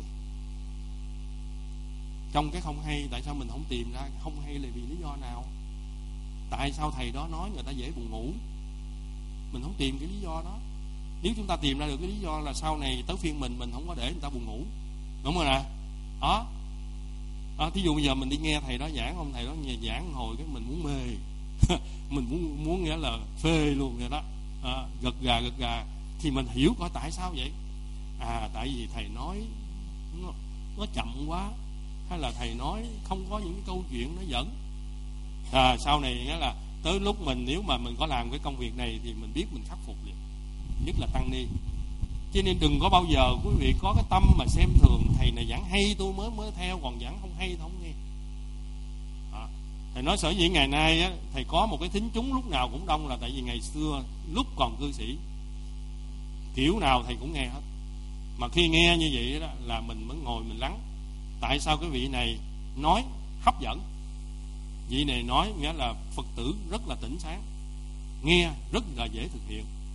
Trong cái không hay, tại sao mình không tìm ra không hay là vì lý do nào? Tại sao thầy đó nói người ta dễ buồn ngủ? Mình không tìm cái lý do đó. Nếu chúng ta tìm ra được cái lý do là sau này tới phiên mình, mình không có để người ta buồn ngủ, đúng không nè? Đó. Đó, thí dụ bây giờ mình đi nghe thầy đó giảng, ông thầy đó giảng hồi cái mình muốn mê, mình muốn muốn nghĩa là phê luôn vậy đó, à, gật gà gật gà, thì mình hiểu coi tại sao vậy. À, tại vì thầy nói nó, nó chậm quá, hay là thầy nói không có những cái câu chuyện nó dẫn. À, sau này nghĩa là tới lúc mình nếu mà mình có làm cái công việc này thì mình biết mình khắc phục liền, nhất là tăng ni. Cho nên đừng có bao giờ quý vị có cái tâm mà xem thường thầy này giảng hay tôi mới mới theo, còn giảng không hay không nghe. À, thầy nói sở dĩ ngày nay á, thầy có một cái thính chúng lúc nào cũng đông là tại vì ngày xưa lúc còn cư sĩ kiểu nào thầy cũng nghe hết. Mà khi nghe như vậy đó là mình mới ngồi mình lắng. Tại sao cái vị này nói hấp dẫn, vị này nói nghĩa là Phật tử rất là tỉnh sáng, nghe rất là dễ thực hiện.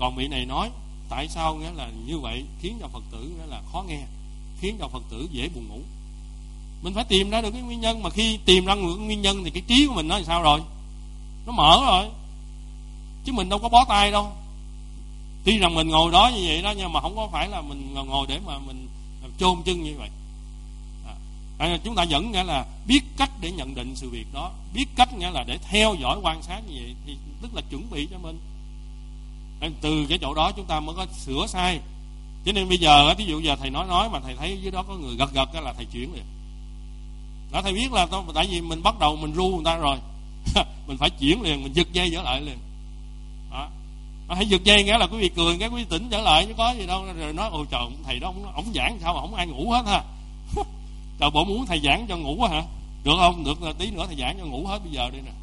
Còn vị này nói tại sao nghĩa là như vậy khiến cho Phật tử nghĩa là khó nghe, khiến cho Phật tử dễ buồn ngủ. Mình phải tìm ra được cái nguyên nhân, mà khi tìm ra được cái nguyên nhân thì cái trí của mình nó làm sao rồi? Nó mở rồi. Chứ mình đâu có bó tay đâu. Tuy rằng mình ngồi đó như vậy đó, nhưng mà không có phải là mình ngồi để mà mình chôn chân như vậy. À, chúng ta vẫn nghĩa là biết cách để nhận định sự việc đó, biết cách nghĩa là để theo dõi quan sát như vậy, thì tức là chuẩn bị cho mình. Từ cái chỗ đó chúng ta mới có sửa sai. Cho nên bây giờ ví dụ giờ thầy nói nói mà thầy thấy dưới đó có người gật gật là thầy chuyển liền. Đó, thầy biết là tại vì mình bắt đầu mình ru người ta rồi mình phải chuyển liền, mình giật dây trở lại liền. Đó, hãy giật dây nghĩa là quý vị cười cái quý vị tỉnh trở lại chứ có gì đâu. Rồi nói ôi trời, thầy đó ông, ông giảng sao mà không ai ngủ hết ha. Trời, bộ muốn thầy giảng cho ngủ hả? Được không? Được, tí nữa thầy giảng cho ngủ hết bây giờ đây nè.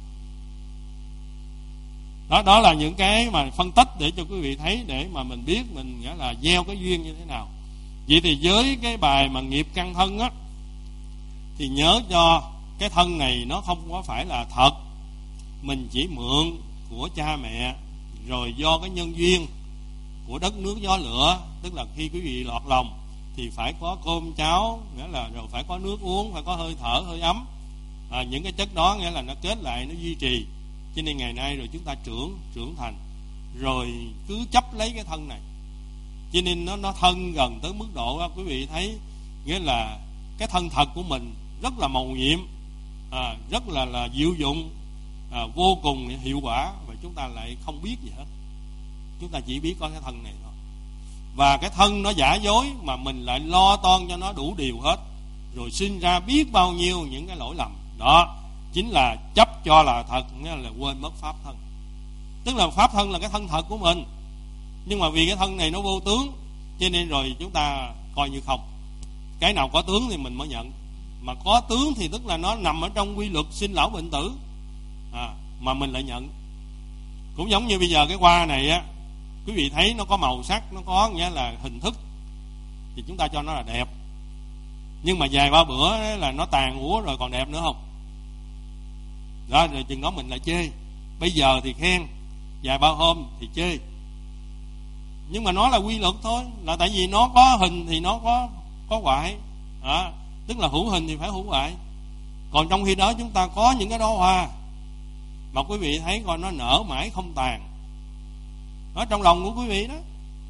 Đó, đó là những cái mà phân tích để cho quý vị thấy, để mà mình biết mình nghĩa là gieo cái duyên như thế nào. Vậy thì với cái bài mà nghiệp căn thân á, thì nhớ cho cái thân này nó không có phải là thật. Mình chỉ mượn của cha mẹ, rồi do cái nhân duyên của đất nước gió lửa. Tức là khi quý vị lọt lòng thì phải có cơm cháo, nghĩa là rồi phải có nước uống, phải có hơi thở, hơi ấm. À, những cái chất đó nghĩa là nó kết lại, nó duy trì. Cho nên ngày nay rồi chúng ta trưởng trưởng thành, rồi cứ chấp lấy cái thân này. Cho nên nó nó thân gần tới mức độ đó, quý vị thấy nghĩa là cái thân thật của mình rất là màu nhiệm, à, rất là là diệu dụng, à, vô cùng hiệu quả, và chúng ta lại không biết gì hết. Chúng ta chỉ biết có cái thân này thôi. Và cái thân nó giả dối mà mình lại lo toan cho nó đủ điều hết, rồi sinh ra biết bao nhiêu những cái lỗi lầm. Đó chính là chấp cho là thật, nghĩa là quên mất pháp thân. Tức là pháp thân là cái thân thật của mình, nhưng mà vì cái thân này nó vô tướng, cho nên rồi chúng ta coi như không. Cái nào có tướng thì mình mới nhận. Mà có tướng thì tức là nó nằm ở trong quy luật sinh lão bệnh tử, à, mà mình lại nhận. Cũng giống như bây giờ cái hoa này á, quý vị thấy nó có màu sắc, nó có nghĩa là hình thức, thì chúng ta cho nó là đẹp. Nhưng mà vài ba bữa là nó tàn úa rồi còn đẹp nữa không? Đó, rồi chừng đó mình lại chê. Bây giờ thì khen, vài ba hôm thì chê. Nhưng mà nó là quy luật thôi. Là tại vì nó có hình thì nó có có hoại, à, tức là hữu hình thì phải hữu hoại. Còn trong khi đó chúng ta có những cái đóa hoa mà quý vị thấy coi nó nở mãi không tàn, ở trong lòng của quý vị đó,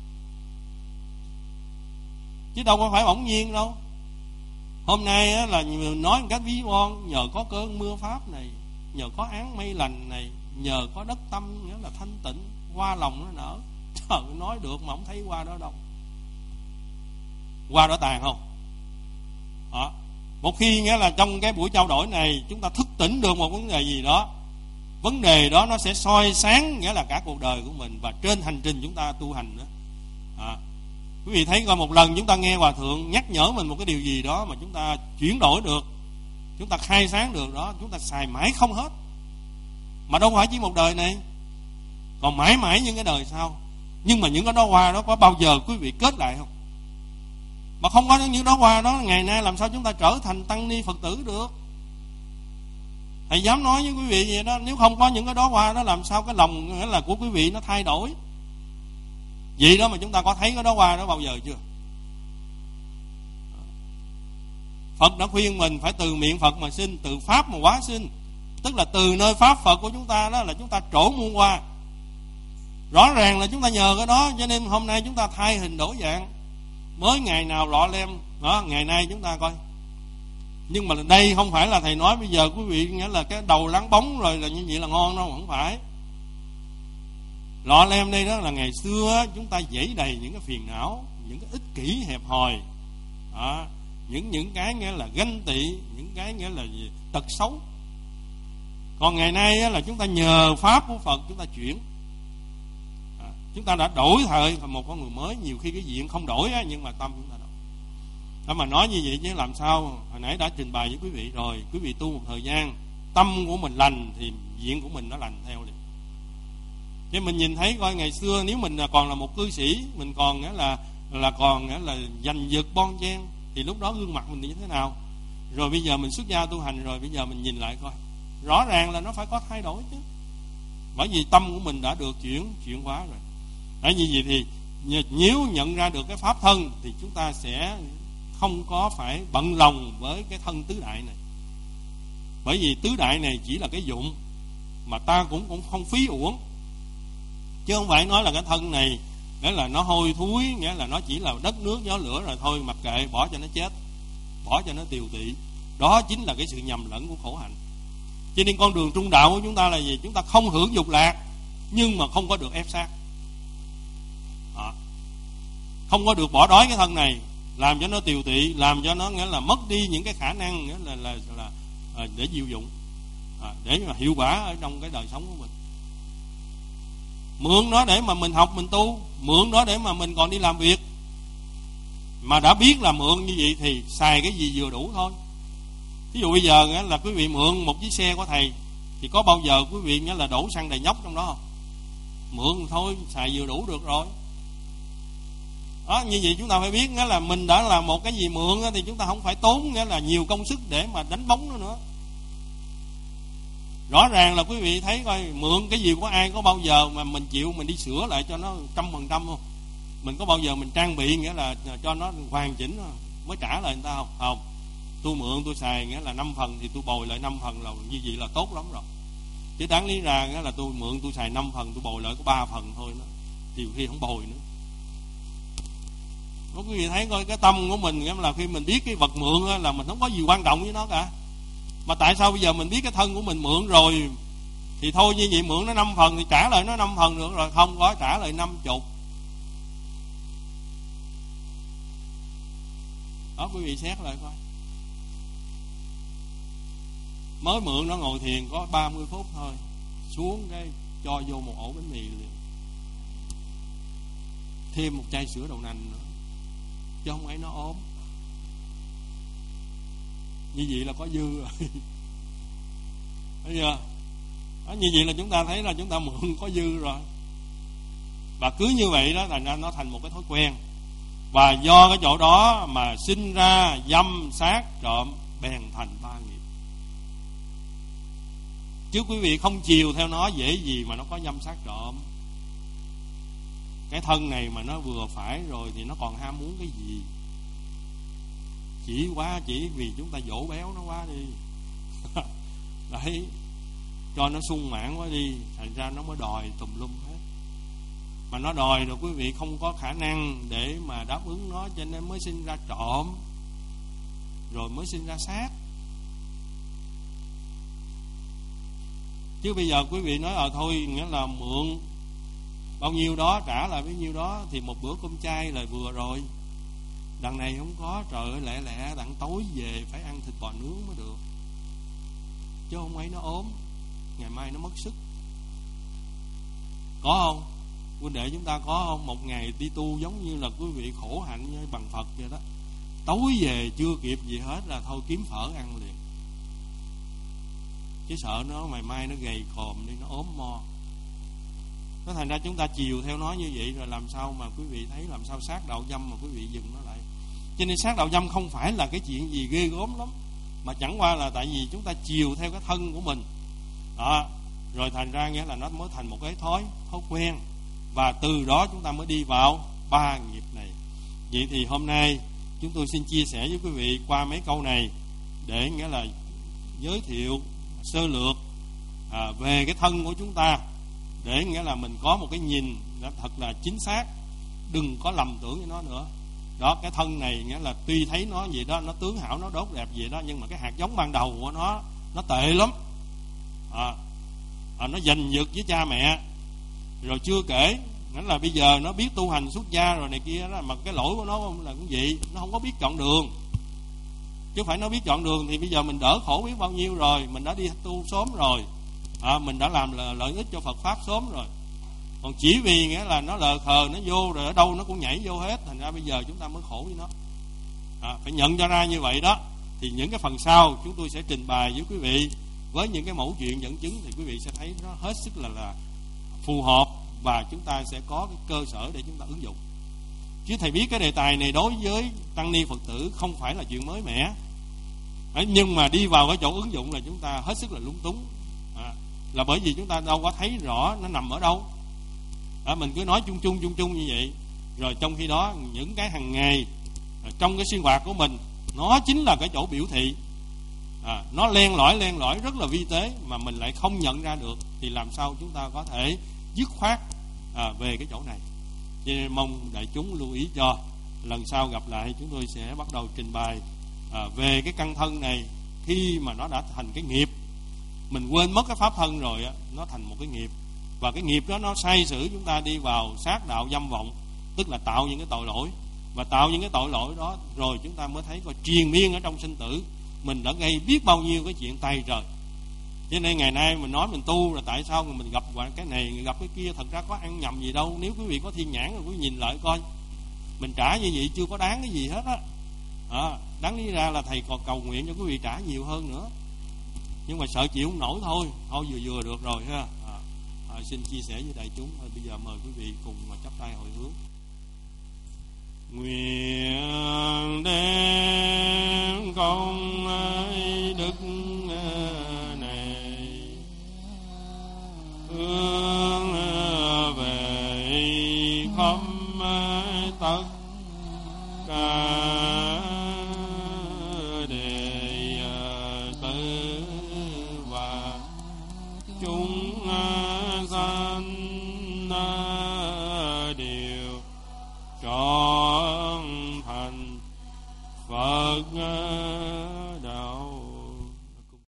chứ đâu có phải bỗng nhiên đâu. Hôm nay á, là nói một cách ví von, nhờ có cơn mưa pháp này, nhờ có án mây lành này, nhờ có đất tâm nghĩa là thanh tịnh, hoa lòng nó nở. Trời, nói được mà không thấy hoa đó đâu. Hoa đó tàn không? Đó. Một khi nghĩa là trong cái buổi trao đổi này chúng ta thức tỉnh được một vấn đề gì đó, vấn đề đó nó sẽ soi sáng nghĩa là cả cuộc đời của mình và trên hành trình chúng ta tu hành nữa. À, quý vị thấy coi, một lần chúng ta nghe hòa thượng nhắc nhở mình một cái điều gì đó mà chúng ta chuyển đổi được, chúng ta khai sáng được đó, chúng ta xài mãi không hết. Mà đâu phải chỉ một đời này, còn mãi mãi những cái đời sau. Nhưng mà những cái đó hoa đó có bao giờ quý vị kết lại không? Mà không có những đó hoa đó, ngày nay làm sao chúng ta trở thành tăng ni Phật tử được? Thầy dám nói với quý vị vậy đó, nếu không có những cái đó hoa đó, làm sao cái lòng nghĩa là của quý vị nó thay đổi? Vậy đó mà chúng ta có thấy cái đó hoa đó bao giờ chưa? Phật đã khuyên mình phải từ miệng Phật mà sinh, từ pháp mà hóa sinh. Tức là từ nơi pháp Phật của chúng ta đó là chúng ta trổ muôn hoa. Rõ ràng là chúng ta nhờ cái đó, cho nên hôm nay chúng ta thay hình đổi dạng. Mới ngày nào lọ lem đó, ngày nay chúng ta coi. Nhưng mà đây không phải là thầy nói bây giờ quý vị nghĩa là cái đầu láng bóng rồi là như vậy là ngon đâu, không phải. Lọ lem đây đó là ngày xưa chúng ta dẫy đầy những cái phiền não, những cái ích kỷ hẹp hòi, đó, những những cái nghĩa là ganh tị, những cái nghĩa là gì? Tật xấu. Còn ngày nay là chúng ta nhờ pháp của Phật chúng ta chuyển, à, chúng ta đã đổi thời thành một con người mới. Nhiều khi cái diện không đổi á, nhưng mà tâm chúng ta đổi. Đó mà nói như vậy chứ làm sao? Hồi nãy đã trình bày với quý vị rồi, quý vị tu một thời gian, tâm của mình lành thì diện của mình nó lành theo liền. Chứ mình nhìn thấy coi ngày xưa nếu mình còn là một cư sĩ, mình còn nghĩa là là còn nghĩa là giành giật bon chen, thì lúc đó gương mặt mình như thế nào? Rồi bây giờ mình xuất gia tu hành rồi, bây giờ mình nhìn lại coi, rõ ràng là nó phải có thay đổi chứ. Bởi vì tâm của mình đã được chuyển chuyển hóa rồi. Đấy, như vậy thì nếu nhận ra được cái pháp thân thì chúng ta sẽ không có phải bận lòng với cái thân tứ đại này. Bởi vì tứ đại này chỉ là cái dụng mà ta cũng cũng không phí uổng, chứ không phải nói là cái thân này nghĩa là nó hôi thối, nghĩa là nó chỉ là đất nước gió lửa rồi thôi, mặc kệ, bỏ cho nó chết, bỏ cho nó tiều tị. Đó chính là cái sự nhầm lẫn của khổ hạnh. Cho nên con đường trung đạo của chúng ta là gì? Chúng ta không hưởng dục lạc nhưng mà không có được ép sát, à, không có được bỏ đói cái thân này, làm cho nó tiều tị, làm cho nó nghĩa là mất đi những cái khả năng nghĩa là là, là, là để diệu dụng, à, để mà hiệu quả ở trong cái đời sống của mình. Mượn nó để mà mình học mình tu, mượn nó để mà mình còn đi làm việc. Mà đã biết là mượn như vậy thì xài cái gì vừa đủ thôi. Ví dụ bây giờ nghĩa là quý vị mượn một chiếc xe của thầy thì có bao giờ quý vị nghĩa là đổ xăng đầy nhóc trong đó không? Mượn thôi, xài vừa đủ được rồi. Đó, như vậy chúng ta phải biết nghĩa là mình đã là một cái gì mượn thì chúng ta không phải tốn nghĩa là nhiều công sức để mà đánh bóng nó nữa. Rõ ràng là quý vị thấy coi, mượn cái gì của ai có bao giờ mà mình chịu mình đi sửa lại cho nó trăm phần trăm không? Mình có bao giờ mình trang bị nghĩa là cho nó hoàn chỉnh mới trả lại người ta không? Không. Tôi mượn tôi xài nghĩa là năm phần thì tôi bồi lại năm phần, là như vậy là tốt lắm rồi. Chứ đáng lý ra nghĩa là tôi mượn tôi xài năm phần, tôi bồi lại có ba phần thôi đó, thì khi không bồi nữa. Có quý vị thấy coi cái tâm của mình nghĩa là khi mình biết cái vật mượn là mình không có gì quan trọng với nó cả. Mà tại sao bây giờ mình biết cái thân của mình mượn rồi thì thôi như vậy mượn nó năm phần thì trả lại nó năm phần nữa rồi, không có trả lại năm chục. Đó, quý vị xét lại coi. Mới mượn nó ngồi thiền có ba mươi phút thôi, xuống cái cho vô một ổ bánh mì liền, thêm một chai sữa đậu nành nữa, chứ không ấy nó ốm. Như vậy là có dư rồi. Thấy chưa? Đó, như vậy là chúng ta thấy là chúng ta mượn có dư rồi. Và cứ như vậy đó, thành ra nó thành một cái thói quen. Và do cái chỗ đó mà sinh ra dâm, sát, trộm, bèn thành ba nghiệp. Chứ quý vị không chiều theo nó dễ gì mà nó có dâm, sát, trộm. Cái thân này mà nó vừa phải rồi thì nó còn ham muốn cái gì? Chỉ quá chỉ vì chúng ta dỗ béo nó quá đi. Đấy, cho nó sung mãn quá đi, thành ra nó mới đòi tùm lum hết. Mà nó đòi rồi quý vị không có khả năng để mà đáp ứng nó, cho nên mới sinh ra trộm, rồi mới sinh ra sát. Chứ bây giờ quý vị nói ờ thôi nghĩa là mượn bao nhiêu đó trả lại bấy nhiêu đó thì một bữa cơm chay là vừa rồi. Đằng này không có, trời ơi lẹ lẹ đặng tối về phải ăn thịt bò nướng mới được, chứ không ấy nó ốm, ngày mai nó mất sức. Có không? Huynh đệ chúng ta có không? Một ngày đi tu giống như là quý vị khổ hạnh như bằng Phật vậy đó. Tối về chưa kịp gì hết là thôi kiếm phở ăn liền, chứ sợ nó ngày mai nó gầy còm đi, nó ốm mo. Nó thành ra chúng ta chiều theo nó như vậy rồi làm sao mà quý vị thấy, làm sao sát đạo dâm mà quý vị dừng nó lại. Cho nên sát đạo dâm không phải là cái chuyện gì ghê gớm lắm, mà chẳng qua là tại vì chúng ta chiều theo cái thân của mình đó, rồi thành ra nghĩa là nó mới thành một cái thói thói quen, và từ đó chúng ta mới đi vào ba nghiệp này. Vậy thì hôm nay chúng tôi xin chia sẻ với quý vị qua mấy câu này để nghĩa là giới thiệu sơ lược à, về cái thân của chúng ta, để nghĩa là mình có một cái nhìn thật là chính xác, đừng có lầm tưởng với nó nữa. Đó, cái thân này nghĩa là tuy thấy nó gì đó, nó tướng hảo, nó đốt đẹp gì đó, nhưng mà cái hạt giống ban đầu của nó nó tệ lắm à, à, nó giành giật với cha mẹ. Rồi chưa kể nghĩa là bây giờ nó biết tu hành xuất gia rồi này kia đó, mà cái lỗi của nó là cái gì? Nó không có biết chọn đường. Chứ phải nó biết chọn đường thì bây giờ mình đỡ khổ biết bao nhiêu rồi, mình đã đi tu sớm rồi à, mình đã làm lợi ích cho Phật Pháp sớm rồi. Còn chỉ vì nghĩa là nó lờ khờ, nó vô rồi ở đâu nó cũng nhảy vô hết, thành ra bây giờ chúng ta mới khổ với nó à, phải nhận cho ra như vậy đó. Thì những cái phần sau chúng tôi sẽ trình bày với quý vị với những cái mẫu chuyện dẫn chứng, thì quý vị sẽ thấy nó hết sức là là phù hợp, và chúng ta sẽ có cái cơ sở để chúng ta ứng dụng. Chứ thầy biết cái đề tài này đối với tăng ni Phật tử không phải là chuyện mới mẻ à, nhưng mà đi vào cái chỗ ứng dụng là chúng ta hết sức là lúng túng à, là bởi vì chúng ta đâu có thấy rõ nó nằm ở đâu À, mình cứ nói chung chung chung chung như vậy, rồi trong khi đó những cái hàng ngày trong cái sinh hoạt của mình, nó chính là cái chỗ biểu thị. À, nó len lỏi len lỏi rất là vi tế mà mình lại không nhận ra được, thì làm sao chúng ta có thể dứt khoát à, về cái chỗ này. Cho nên mong đại chúng lưu ý cho. Lần sau gặp lại chúng tôi sẽ bắt đầu trình bày à, về cái căn thân này. Khi mà nó đã thành cái nghiệp, mình quên mất cái pháp thân rồi á, nó thành một cái nghiệp. Và cái nghiệp đó nó sai sử chúng ta đi vào sát đạo dâm vọng, tức là tạo những cái tội lỗi. Và tạo những cái tội lỗi đó rồi chúng ta mới thấy coi triền miên ở trong sinh tử mình đã gây biết bao nhiêu cái chuyện tay trời. Cho nên ngày nay mình nói mình tu là tại sao mình gặp cái này gặp cái kia, thật ra có ăn nhầm gì đâu. Nếu quý vị có thiên nhãn rồi quý vị nhìn lại coi, mình trả như vậy chưa có đáng cái gì hết á. À, đáng lý ra là thầy còn cầu nguyện cho quý vị trả nhiều hơn nữa, nhưng mà sợ chịu không nổi thôi, thôi vừa vừa được rồi ha. À, à, xin chia sẻ với đại chúng. Thôi bây giờ mời quý vị cùng mà chắp tay hồi hướng. Nguyện đem công đức này hướng về khắp tất cả